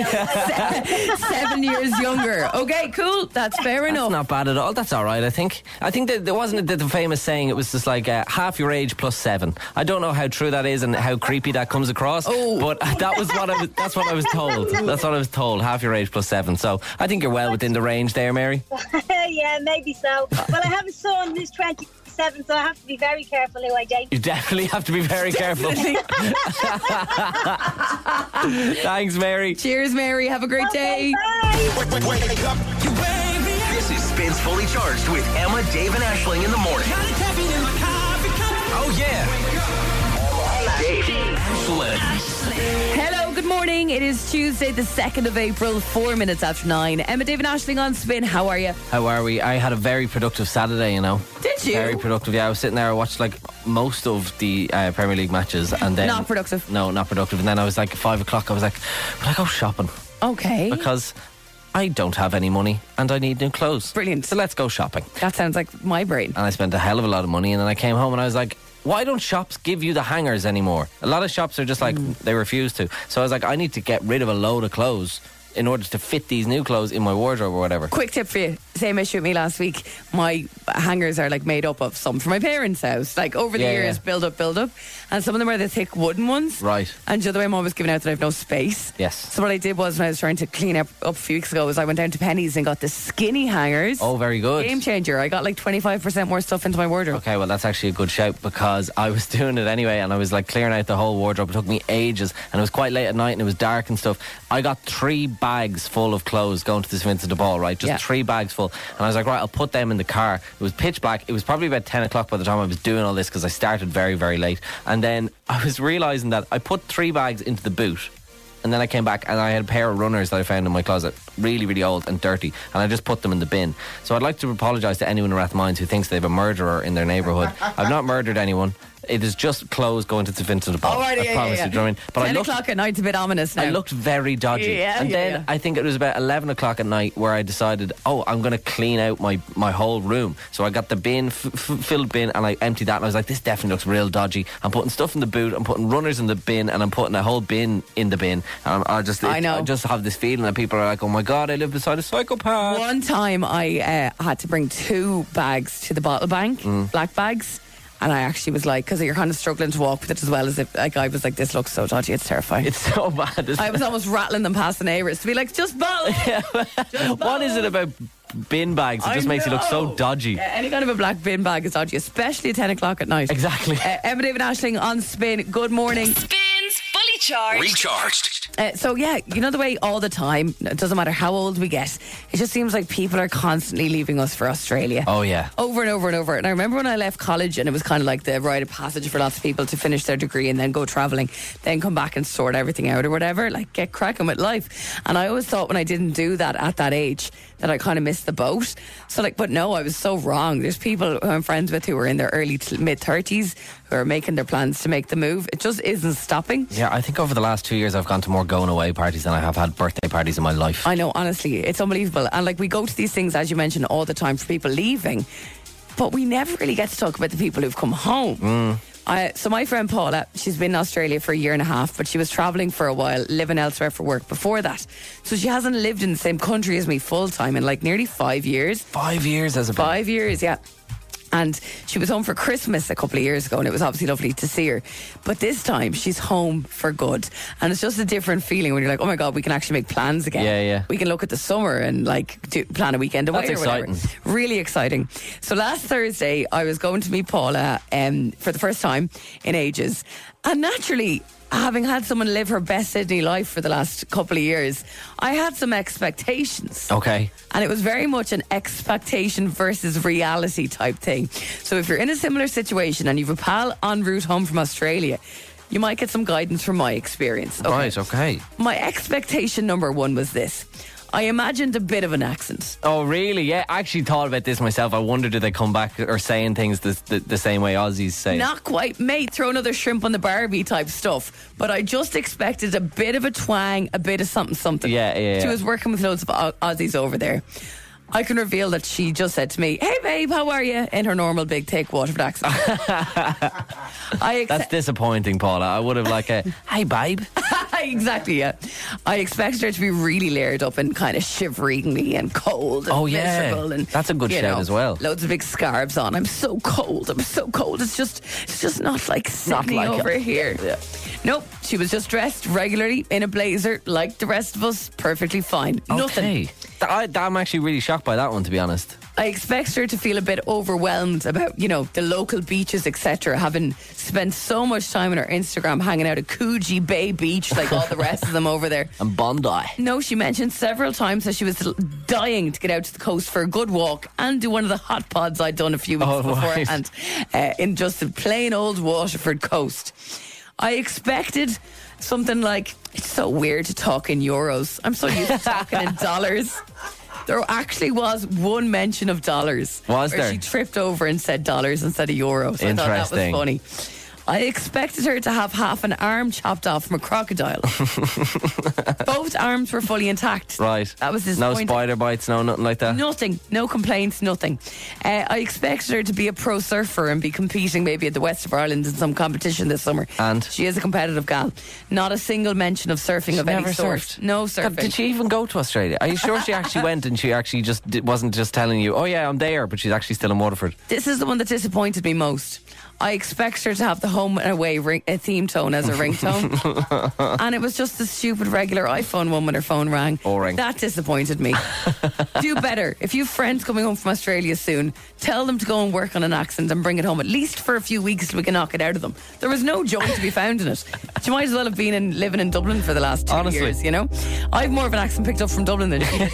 radio. Seven years younger. Okay, cool. That's fair That's enough. not bad at all. That's all right, I think. I think that there wasn't the, the famous saying. It was just like uh, half your age plus seven. I don't know how true that is and how creepy that comes across. Oh. But that was what I was. That's what I was told. That's what I was told. Half your age plus seven. So I think you're well within the range there, Mary. Yeah, maybe so. Well, I have a son who's twenty-seven, so I have to be very careful who I date. You definitely have to be very careful. Thanks, Mary. Cheers, Mary. Have a great day. This is Spins Fully Charged with Emma, Dave, and Ashling in the morning. Oh, yeah. Dave, Ashling. Hello, good morning. It is Tuesday, the second of April, four minutes after nine. Emma, Dave, and Ashling on Spin. How are you? How are we? I had a very productive Saturday, you know. Did you? Very productive, yeah. I was sitting there, I watched like most of the uh, Premier League matches and then... Not productive. No, not productive. And then I was like, five o'clock, I was like, will I go shopping? Okay. Because I don't have any money and I need new clothes. Brilliant. So let's go shopping. That sounds like my brain. And I spent a hell of a lot of money and then I came home and I was like, why don't shops give you the hangers anymore? A lot of shops are just like, Mm. they refuse to. So I was like, I need to get rid of a load of clothes in order to fit these new clothes in my wardrobe or whatever. Quick tip for you. Same issue with me last week. My hangers are like made up of some from my parents' house. Like over the Yeah, years, yeah. build up, build up. And some of them are the thick wooden ones. Right. And the other way I'm always giving out that I have no space. Yes. So what I did was when I was trying to clean up, up a few weeks ago was I went down to Penny's and got the skinny hangers. Oh, very good. Game changer. I got like twenty-five percent more stuff into my wardrobe. Okay, well, that's actually a good shout because I was doing it anyway and I was like clearing out the whole wardrobe. It took me ages and it was quite late at night and it was dark and stuff. I got three bags full of clothes going to this Vincent de Paul, right? Just Yeah. three bags full. full. And I was like, right, I'll put them in the car. It was pitch black. It was probably about ten o'clock by the time I was doing all this because I started very, very late. And then I was realising that I put three bags into the boot. And then I came back and I had a pair of runners that I found in my closet, really, really old and dirty, and I just put them in the bin. So I'd like to apologise to anyone in Rathmines who thinks they have a murderer in their neighbourhood. I've not murdered anyone. It is just clothes going to the Vincent Paul. Oh, right, I yeah, promise yeah, you. Do you know what I mean? But ten I looked, o'clock at night's a bit ominous now. I looked very dodgy. Yeah, and yeah, then yeah. I think it was about eleven o'clock at night where I decided, oh, I'm going to clean out my, my whole room. So I got the bin, f- f- filled bin, and I emptied that. And I was like, this definitely looks real dodgy. I'm putting stuff in the boot, I'm putting runners in the bin, and I'm putting a whole bin in the bin. And I'm, I just, I it- know. I just have this feeling that people are like, oh my God, I live beside a psychopath. One time I uh, had to bring two bags to the bottle bank, Mm. black bags. And I actually was like, because you're kind of struggling to walk with it as well as if, like, I was like, this looks so dodgy, it's terrifying. It's so bad. Isn't I was almost rattling them past the neighbours to be like, just bottle. it? What is it about bin bags? It I just makes you look so know. dodgy. Yeah, any kind of a black bin bag is dodgy, especially at ten o'clock at night. Exactly. Uh, Emma David Ashling on Spin. Good morning. Spins Fully Charged. Recharged. Uh, so yeah, you know the way all the time, it doesn't matter how old we get, it just seems like people are constantly leaving us for Australia. Oh yeah. Over and over and over. And I remember when I left college and it was kind of like the rite of passage for lots of people to finish their degree and then go travelling, then come back and sort everything out or whatever, like get cracking with life. And I always thought when I didn't do that at that age that I kind of missed the boat. So like, but no, I was so wrong. There's people who I'm friends with who are in their early to mid thirties who are making their plans to make the move. It just isn't stopping. Yeah, I think over the last two years I've gone to more going away parties than I have had birthday parties in my life. I know, honestly, it's unbelievable. And like we go to these things, as you mentioned, all the time for people leaving, but we never really get to talk about the people who've come home. Mm. I, so my friend Paula, she's been in Australia for a year and a half, but she was travelling for a while, living elsewhere for work before that. So she hasn't lived in the same country as me full time in like nearly five years. Five years as a Five years, yeah. And she was home for Christmas a couple of years ago, and it was obviously lovely to see her. But this time, she's home for good. And it's just a different feeling when you're like, oh my God, we can actually make plans again. Yeah, yeah. We can look at the summer and like do, plan a weekend away That's or whatever. exciting. Really exciting. So last Thursday, I was going to meet Paula um, for the first time in ages. And naturally, having had someone live her best Sydney life for the last couple of years, I had some expectations. Okay. And it was very much an expectation versus reality type thing. So if you're in a similar situation and you've a pal en route home from Australia, you might get some guidance from my experience. Okay? Right, okay. My expectation number one was this. I imagined a bit of an accent. Oh, really? Yeah, I actually thought about this myself. I wondered did they come back or saying things the, the, the same way Aussies say. Not quite, mate, throw another shrimp on the Barbie type stuff. But I just expected a bit of a twang, a bit of something, something. Yeah, yeah, yeah. She was working with loads of Au- Aussies over there. I can reveal that she just said to me, "Hey babe, how are you?" in her normal big thick Waterford accent. I ex- That's disappointing, Paula. I would have like a, hey babe. Exactly, yeah. I expected her to be really layered up and kind of shiveringly and cold and Oh, yeah. miserable. And, That's a good you shout know, as well. Loads of big scarves on. I'm so cold. I'm so cold. It's just it's just not like Sydney like over it. here. Yeah. Nope. She was just dressed regularly in a blazer like the rest of us. Perfectly fine. Nothing. Okay. Th- I, I'm actually really shocked by that one, to be honest. I expect her to feel a bit overwhelmed about, you know, the local beaches, et cetera, having spent so much time on her Instagram hanging out at Coogee Bay Beach like all the rest of them over there. And Bondi. No, she mentioned several times that she was dying to get out to the coast for a good walk and do one of the hot pods I'd done a few weeks Oh, right. beforehand uh, in just the plain old Waterford coast. I expected something like, it's so weird to talk in euros. I'm so used to talking in dollars. There actually was one mention of dollars. Was where there? She tripped over and said dollars instead of euros. So I thought that was Interesting. funny. I expected her to have half an arm chopped off from a crocodile. Both arms were fully intact. Right. That was No disappointing. spider bites, no nothing like that. Nothing, no complaints, nothing. Uh, I expected her to be a pro surfer and be competing maybe at the West of Ireland in some competition this summer. And? She is a competitive gal. Not a single mention of surfing of Never any sort. surfed. No surfing. God, did she even go to Australia? Are you sure she actually went and she actually just did, wasn't just telling you, oh yeah, I'm there, but she's actually still in Waterford? This is the one that disappointed me most. I expect her to have the home and away ring, a theme tone as a ringtone. And it was just a stupid regular iPhone one when her phone rang. Boring. That disappointed me. Do better. If you have friends coming home from Australia soon, tell them to go and work on an accent and bring it home at least for a few weeks till we can knock it out of them. There was no joy to be found in it. She might as well have been in, living in Dublin for the last two Honestly. years, you know? I have more of an accent picked up from Dublin than she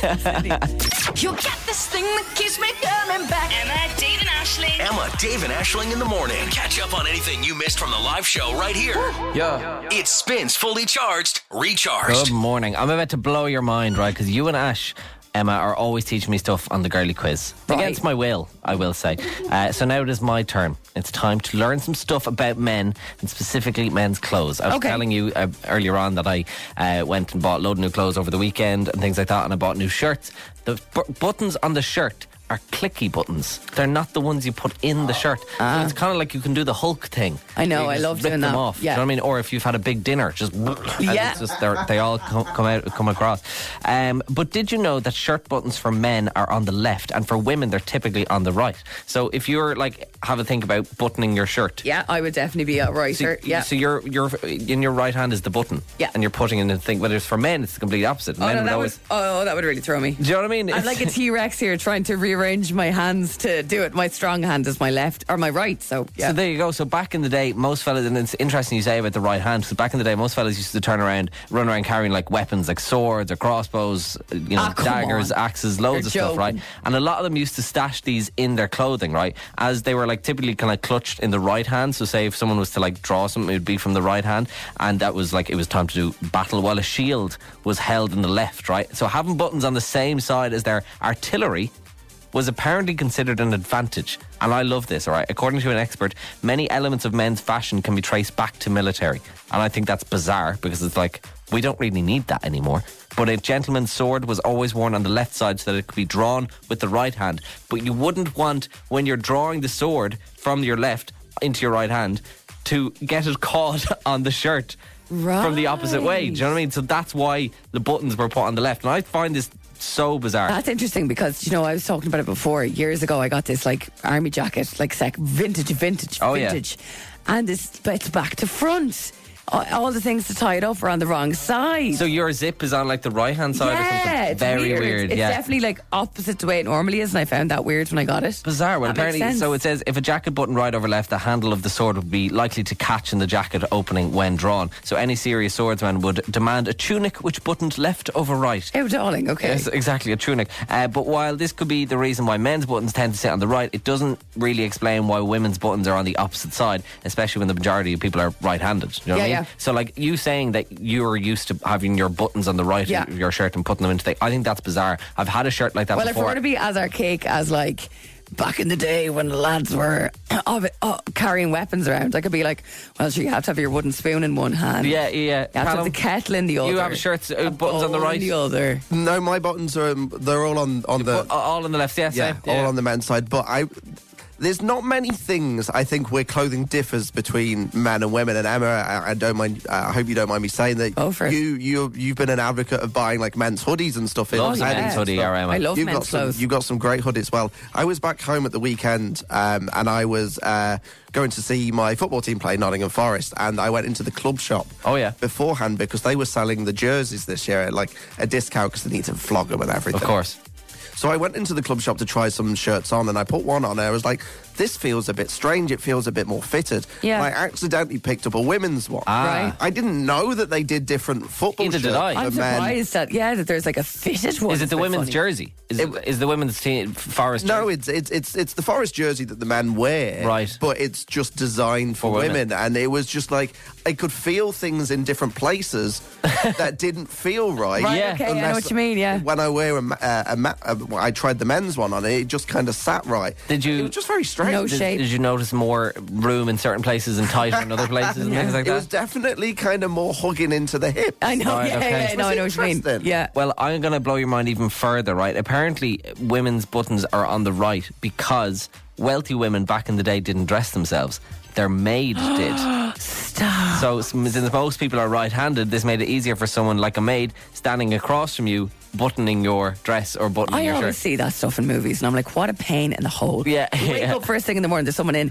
did. You got this thing that keeps me coming back. Emma, Dave and Aisling. Emma, Dave and Aisling in the morning. Catch up on anything you missed from the live show right here. Yeah. It spins fully charged, recharged. Good morning. I'm about to blow your mind, right? Because you and Ash, Emma, are always teaching me stuff on the girly quiz. Right. Against my will, I will say. Uh, so now it is my turn. It's time to learn some stuff about men, and specifically men's clothes. I was Okay. telling you uh, earlier on that I uh, went and bought a load of new clothes over the weekend and things like that, and I bought new shirts. The b- buttons on the shirt are clicky buttons. They're not the ones you put in the shirt. So it's kind of like you can do the Hulk thing. I know, You I just love rip doing them that. off. Yeah. Do you know what I mean? Or if you've had a big dinner, just and Yeah. it's just they're- they all come, come out, come across. Um, but did you know that shirt buttons for men are on the left, and for women they're typically on the right? So if you're like have a think about buttoning your shirt. Yeah, I would definitely be a So, writer. Yeah. so your your in your right hand is the button. Yeah. And you're putting in the thing. Whether it's for men, it's the complete opposite. Oh, Men no, would that always. would, oh, that would really throw me. Do you know what I mean? I'm It's- like a T-Rex here trying to rearrange my hands to do it. My strong hand is my left or my right. So, yeah. So there you go. So back in the day, most fellas, and it's interesting you say about the right hand, because back in the day, most fellas used to turn around, run around carrying like weapons, like swords or crossbows, you know, Ah, come daggers, on. axes, loads You're of stuff, right? joking. And a lot of them used to stash these in their clothing, right? As they were like typically kind of clutched in the right hand. So say if someone was to like draw something, it would be from the right hand, and that was like it was time to do battle, while a shield was held in the left, right? So having buttons on the same side as their artillery was apparently considered an advantage. And I love this, all right? According to an expert, many elements of men's fashion can be traced back to military. And I think that's bizarre, because it's like, we don't really need that anymore. But a gentleman's sword was always worn on the left side so that it could be drawn with the right hand. But you wouldn't want, when you're drawing the sword from your left into your right hand, to get it caught on the shirt from the opposite way. Do you know what I mean? So that's why the buttons were put on the left. And I find this so bizarre. That's interesting because, you know, I was talking about it before. Years ago, I got this, like, army jacket, like, sec- vintage, vintage, Oh, yeah. vintage. And it's, it's back to front. All, all the things to tie it up are on the wrong side. So your zip is on like the right hand side or yeah, something? it's Very weird. weird. It's yeah. definitely, like, opposite to the way it normally is, and I found that weird when I got it. Bizarre. Well, That makes apparently, sense. so it says if a jacket button right over left, the handle of the sword would be likely to catch in the jacket opening when drawn. So any serious swordsman would demand a tunic which buttoned left over right. Oh, darling, okay. Yes, exactly, a tunic. Uh, but while this could be the reason why men's buttons tend to sit on the right, it doesn't really explain why women's buttons are on the opposite side, especially when the majority of people are right-handed. You know what Yeah, I mean? yeah. So, like, you saying that you're used to having your buttons on the right Yeah. of your shirt and putting them into the... I think that's bizarre. I've had a shirt like that Well, if before. we're going to be as archaic as, like, back in the day when the lads were of it, oh, carrying weapons around, I could be like, well, sure, you have to have your wooden spoon in one hand. Yeah, yeah. You have to have Callum, the kettle in the other. you have shirts, uh, a buttons on the bowl right. in the other. No, my buttons are um, they're all on on the Uh, all on the left, yeah, yeah, same. all on the men's side. But I, there's not many things I think where clothing differs between men and women. And Emma, I, I don't mind. Uh, I hope you don't mind me saying that. Go for it. you you you've been an advocate of buying like men's hoodies and stuff. in Loves a weddings men's and hoodie, stuff. are Emma. I love You've men's got some, clothes. you've got some great hoodies. Well, I was back home at the weekend, um, and I was uh, going to see my football team play Nottingham Forest, and I went into the club shop. Oh, yeah. Beforehand, because they were selling the jerseys this year at like a discount because they need to flog them and everything. Of course. So I went into the club shop to try some shirts on, and I put one on, and I was like, this feels a bit strange. It feels a bit more fitted. Yeah. And I accidentally picked up a women's one. Ah. Right. I didn't know that they did different football Neither did shirts I. for I'm men. surprised that, yeah, that there's like a fitted one. Is it It's the a bit women's funny. jersey? Is it, is the women's team Forest No, jersey? it's it's it's it's the Forest jersey that the men wear, Right. But it's just designed for, For women. women. and it was just like I could feel things in different places that didn't feel right. Right, Yeah. okay, I know Unless- what you mean, yeah. When I wear a, ma- uh, a, ma- uh, well, I tried the men's one on it, it just kind of sat right. Did you- It was just very strange. No Did, shape. did you notice more room in certain places and tighter in other places and things like It was that? definitely kind of more hugging into the hips. I know, Right, yeah, okay. yeah, yeah, no, I know what you mean. Interesting. Yeah. Well, I'm going to blow your mind even further, right? Apparently, women's buttons are on the right because wealthy women back in the day didn't dress themselves. Their maid did. Stop. So, since most people are right-handed, this made it easier for someone like a maid standing across from you, buttoning your dress or buttoning I your always shirt. see that stuff in movies, and I'm like, what a pain in the hole. Yeah, You wake yeah. up first thing in the morning, there's someone in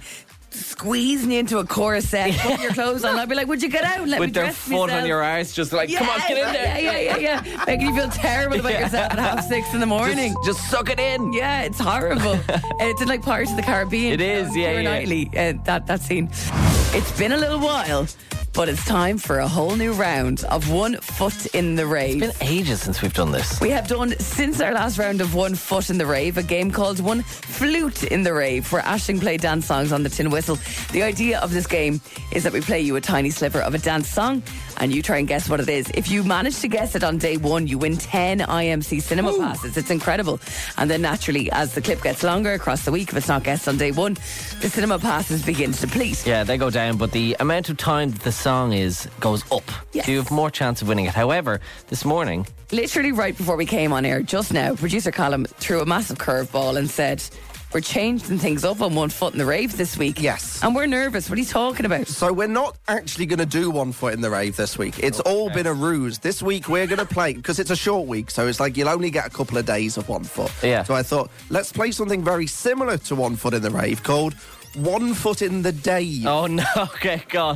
squeezing you into a corset, putting your clothes on. I'd be like, would you get out and let With me their dress foot myself? on your arse, just like, come on, get in there. Yeah, yeah, yeah, yeah. Making you feel terrible about Yeah. yourself at half six in the morning. Just, just suck it in. Yeah, it's horrible. It's in like Pirates of the Caribbean. It is, yeah, Keira yeah. Knightley, uh, that, that scene. It's been a little while, but it's time for a whole new round of One Foot in the Rave. It's been ages since we've done this. We have done, since our last round of One Foot in the Rave, a game called One Flute in the Rave, where Aisling played dance songs on the tin whistle. The idea of this game is that we play you a tiny sliver of a dance song, and you try and guess what it is. If you manage to guess it on day one, you win ten I M C cinema passes. It's incredible. And then naturally, as the clip gets longer across the week, if it's not guessed on day one, the cinema passes begin to deplete. Yeah, they go down, but the amount of time that the song is goes up. Yes. So you have more chance of winning it. However, this morning, Literally right before we came on air, just now, producer Colin threw a massive curveball and said, we're changing things up on One Foot in the Rave this week. Yes. And we're nervous. What are you talking about? So we're not actually going to do One Foot in the Rave this week. It's all been a ruse. This week we're going to play, because it's a short week, so it's like you'll only get a couple of days of One Foot. Yeah. So I thought, let's play something very similar to One Foot in the Rave called One Foot in the Dave. oh no, okay, God.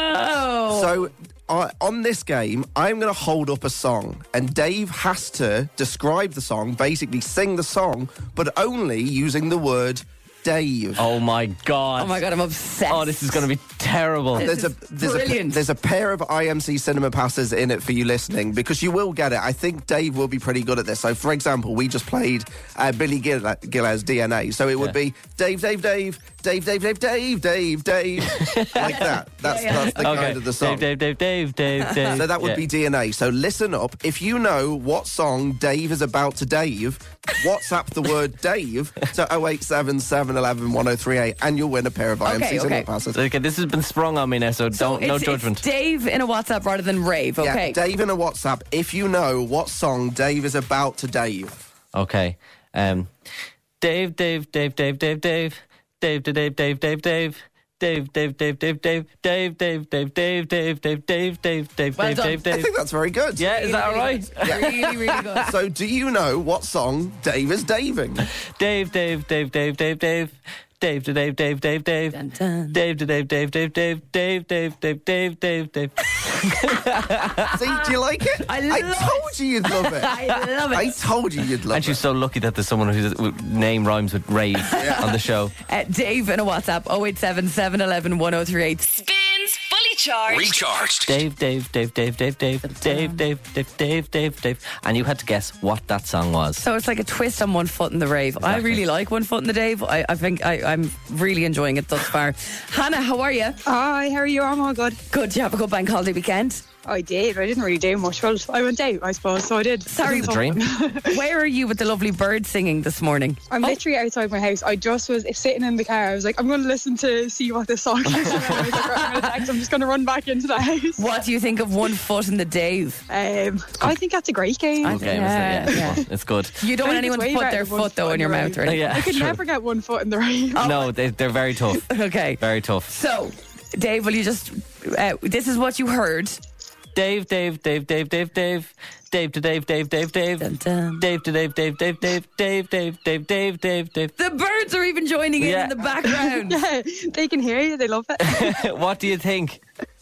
Oh. So uh, on this game, I'm going to hold up a song, and Dave has to describe the song, basically sing the song, but only using the word Dave. Oh my God. Oh my God, I'm obsessed. Oh, this is going to be terrible. This There's a, is there's, a, brilliant. there's a pair of I M C cinema passes in it for you listening, because you will get it. I think Dave will be pretty good at this. So, for example, we just played uh, Billy Gill- Giller's D N A. So it would Yeah. be Dave, Dave, Dave, Dave, Dave, Dave, Dave, Dave, Dave, like that. That's, Yeah, yeah. that's the okay. kind of the song. Dave, Dave, Dave, Dave, Dave, Dave. So that would Yeah. be D N A. So listen up. If you know what song Dave is about to Dave, WhatsApp the word Dave to oh eight seven, seven one one, one oh three eight and you'll win a pair of I M C Okay, cinema okay. passes. Okay, this has been sprung on me now, so, So don't no it's, judgment. It's Dave in a WhatsApp rather than Rave, okay? Yeah, Dave in a WhatsApp. If you know what song Dave is about to Dave. Okay. Um, Dave, Dave, Dave, Dave, Dave, Dave, Dave, Dave, Dave, Dave, Dave. Dave, Dave, Dave, Dave, Dave, Dave, Dave, Dave, Dave, Dave, Dave, Dave, Dave, Dave, Well Dave, done. Dave, I Dave. think that's very good. Yeah, is that all right? Really, really good. So do you know what song Dave is Daving? Dave, Dave, Dave, Dave, Dave, Dave. Dave to Dave, Dave, Dave, Dave. Dun, dun. Dave to Dave, Dave, Dave, Dave, Dave, Dave, Dave, Dave, Dave, Dave. See, do you like it? I love told you you'd love it. I love it. I told you you'd love And she's it. so lucky that there's someone whose name rhymes with rave on the show. Uh, Dave in a WhatsApp, oh eight seven, seven one one, one oh three eight. Spins Fully Charged. Recharged. Dave, Dave, Dave, Dave, Dave, Dave, Dave, Dave, Dave, Dave, Dave, Dave. And you had to guess what that song was. So it's like a twist on One Foot in the Rave. I Exactly. really like One Foot in the Dave. I, I think I, I'm really enjoying it thus far. Hannah, how are you? Hi, how are you? I'm all good. Good. Did you have a good bank holiday weekend? I did. I didn't really do much. Well, I went out, I suppose, so I did. Sorry, It's a dream. Where are you with the lovely bird singing this morning? I'm literally outside my house. I just was sitting in the car. I was like, I'm going to listen to see what this song is. And I was like, right, I'm, gonna text. I'm just going to run back into the house. What do you think of One Foot in the Dave? Um, I think that's a great game. I- Okay, Yeah, yeah, yeah. yeah. It's good. You don't I want think anyone it's to way put better their than One foot though Foot in your the mouth or Rave. anything. Yeah, I could true. never get one foot in the rain. No, they, they're very tough. Okay. Very tough. So, Dave, will you just? Uh, this is what you heard. Dave, Dave, Dave, Dave, Dave, Dave. Dave to Dave, Dave, Dave, Dave. Dun, dun. Dave to Dave, Dave, Dave, Dave, Dave, Dave, Dave, Dave, Dave, Dave. The birds are even joining in Yeah. in the background. Yeah, they can hear you. They love it. What do you think?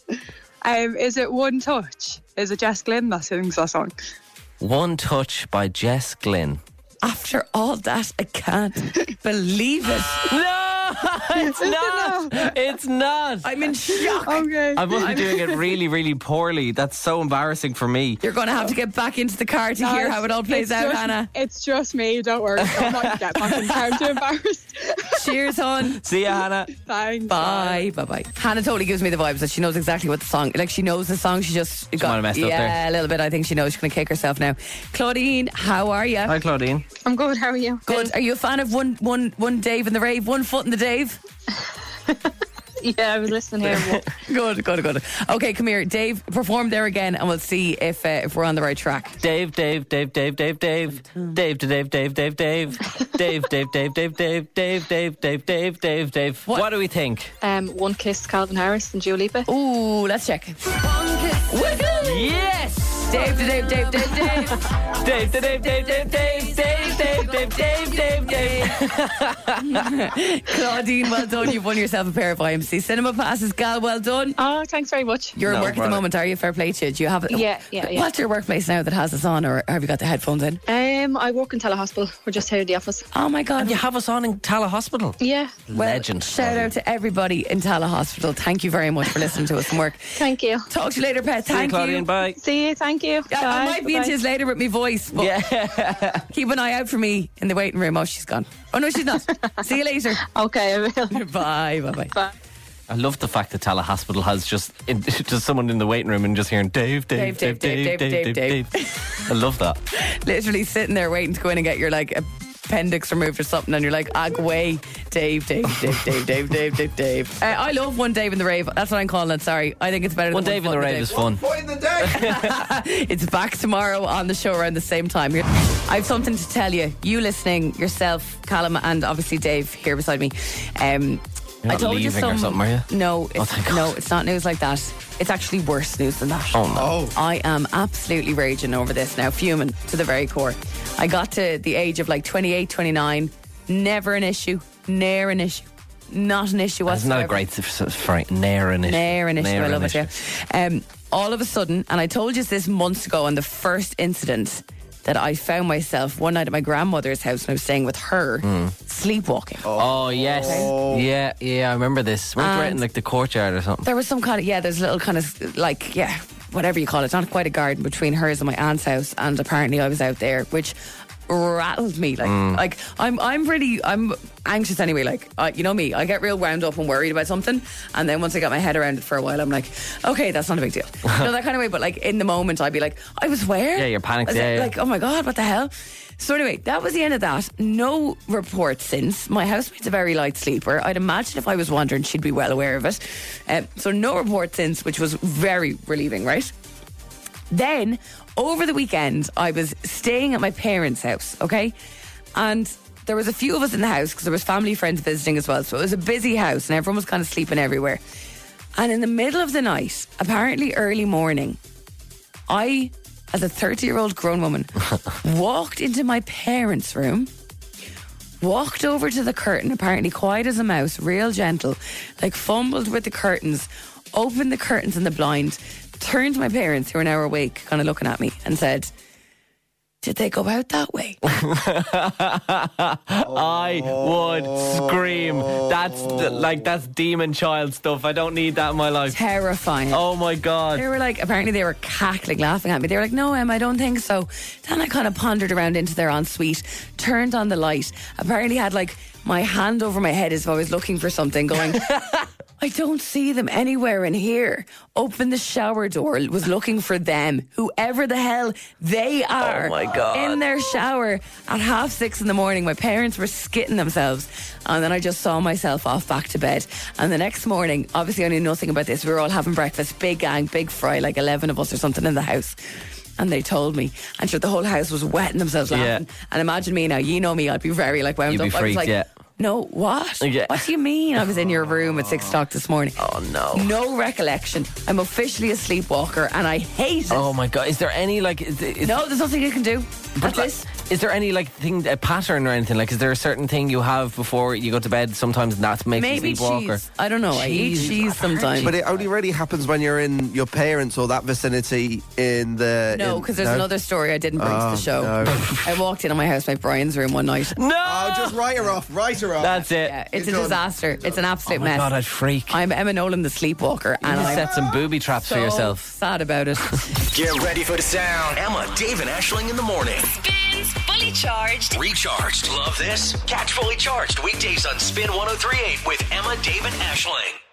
Um, is it One Touch? Is it Jess Glynn that sings that song? One Touch by Jess Glynn. After all that, I can't believe it. No, it's not. It's not. I'm in shock. Okay. I must be doing it really, really poorly. That's so embarrassing for me. You're going to have to get back into the car to No, hear how it all plays it's out, just, Hannah. It's just me. Don't worry. I'm not going to get back in the car. I'm too embarrassed. Cheers, hon. See ya, Hannah. Thanks. Bye, bye, bye. Hannah totally gives me the vibes that she knows exactly what the song. Like she knows the song. She just she might have messed yeah, up there. a little bit. I think she knows she's going to kick herself now. Claudine, how are you? Hi, Claudine. I'm good. How are you? Good. Are you a fan of one, one, one Dave in the Rave? One Foot in the Dave? Yeah, I was listening here. Good, good, good. Okay, come here, Dave. Perform there again, and we'll see if uh, if we're on the right track. Dave, Dave, Dave, Dave, Dave, Dave. Dave to Dave, Dave, Dave, Dave. Dave, Dave, Dave, Dave, Dave, Dave, Dave, Dave, Dave, Dave, Dave. What? What do we think? Um, One Kiss, Calvin Harris and Dua Lipa. Ooh, let's check. Yes! Dave to Dave, Dave, Dave, Dave. Dave to Dave, Dave, Dave, Dave, Dave, Dave. Dave, Dave, Dave, Dave. Claudine, well done. You've won yourself a pair of I M C cinema passes. Gal, well done. Oh, thanks very much. You're No at work at bother. the moment, are you? Fair play to you. Do you have it? Yeah, yeah, yeah. What's your workplace now that has us on, or have you got the headphones in? Um, I work in telehospital. We're just here in the office. Oh my God. You have us on in Tala Hospital. Yeah. Well, Legend. Shout out to everybody in Tala Hospital. Thank you very much for listening to us and work. Thank you. Talk to you later, Pet. See you, Thank Claudine. you. Bye. See you. Thank you. Yeah, I Bye. might be Bye. into this later with my voice, but Yeah. keep an eye out for me in the waiting room. Oh, she's gone. Oh, no, she's not. See you later. Okay, I will. Bye. Bye-bye. Bye. I love the fact that Tala Hospital has just in, just someone in the waiting room and just hearing Dave, Dave, Dave, Dave, Dave, Dave, Dave. I love that. Literally sitting there waiting to go in and get your like appendix removed or something, and you're like, ag way, Dave, Dave, Dave, Dave, Dave, Dave, Dave, Dave. Uh, I love One Dave in the Rave. That's what I'm calling it. Sorry, I think it's better. One than Dave in the Foot Rave is fun. Point in the day. It's back tomorrow on the show around the same time. I have something to tell you. You listening, yourself, Callum, and obviously Dave here beside me. Um, You're I not told you leaving some. or something, are you? No, Oh, it's, thank God. no, it's not news like that. It's actually worse news than that. Oh, no. I am absolutely raging over this now, fuming to the very core. I got to the age of like twenty-eight, twenty-nine, never an issue, ne'er an issue, not an issue That's whatsoever. not a great for ne'er an issue. Ne'er an issue, Ne'er I love an it, yeah. issue. Um, all of a sudden, and I told you this months ago on the first incident, that I found myself one night at my grandmother's house when I was staying with her, sleepwalking. Oh, yes. Yeah, yeah, I remember this. Weren't you right in like the courtyard or something? There was some kind of, yeah, there's a little kind of, like, yeah, whatever you call it, not quite a garden between hers and my aunt's house, and apparently I was out there, which rattled me. Like, Mm. like I'm, I'm pretty, I'm anxious anyway. Like, uh, you know me, I get real wound up and worried about something, and then once I get my head around it for a while, I'm like, okay, that's not a big deal. You know, that kind of way. But like in the moment, I'd be like, I was where? Yeah, you're panicked, I was yeah, yeah. Like, oh my god, what the hell? So anyway, that was the end of that. No reports since. My housemate's a very light sleeper. I'd imagine if I was wandering, she'd be well aware of it. Um, so no report since, which was very relieving, right? Then, over the weekend, I was staying at my parents' house, okay? And there was a few of us in the house because there was family friends visiting as well. So it was a busy house and everyone was kind of sleeping everywhere. And in the middle of the night, apparently early morning, I, as a thirty-year-old grown woman, walked into my parents' room, walked over to the curtain, apparently quiet as a mouse, real gentle, like fumbled with the curtains, opened the curtains and the blind, turned to my parents, who are now awake, kind of looking at me, and said, did they go out that way? I would scream. That's the- like that's demon child stuff. I don't need that in my life. Terrifying. Oh my god. They were like, apparently they were cackling, laughing at me. They were like, no, Em, I don't think so. Then I kind of pondered around into their ensuite, turned on the light, apparently had like my hand over my head as if I was looking for something, going, I don't see them anywhere in here. Opened the shower door, was looking for them, whoever the hell they are. Oh my God. In their shower at half six in the morning. My parents were skitting themselves. And then I just saw myself off back to bed. And the next morning, obviously I knew nothing about this. We were all having breakfast, big gang, big fry, like eleven of us or something in the house. And they told me, and sure, the whole house was wetting themselves laughing. Yeah. And imagine me now, you know me, I'd be very like wound You'd be up. I was freaked, like, yeah. no, what? Yeah. What do you mean? I was in your room at six o'clock this morning. Oh no. No recollection. I'm officially a sleepwalker and I hate it. Oh my god. Is there any like? Is, is, No, there's nothing you can do. But That's like, this. is there any like thing, a pattern or anything? Like, is there a certain thing you have before you go to bed? Sometimes that makes Maybe you sleepwalk. Or cheese. I don't know. I eat Cheese. cheese sometimes. But it only really happens when you're in your parents or that vicinity in the... No, in- because there's no? another story I didn't bring to Oh, the show. no. I walked in on my housemate Brian's room one night. No. Oh, just write her off. Write her off. That's it. Yeah, it's You're a done. disaster. It's an absolute Oh my mess. god, I'd freak. I'm Emma Nolan, the sleepwalker, and You I'm set some booby traps so for yourself. sad about it. Get ready for the sound. Emma, Dave, and Ashling in the morning. Spins Fully Charged. Recharged. Love this? Catch Fully Charged weekdays on Spin one oh three point eight with Emma, Dave, and Ashling.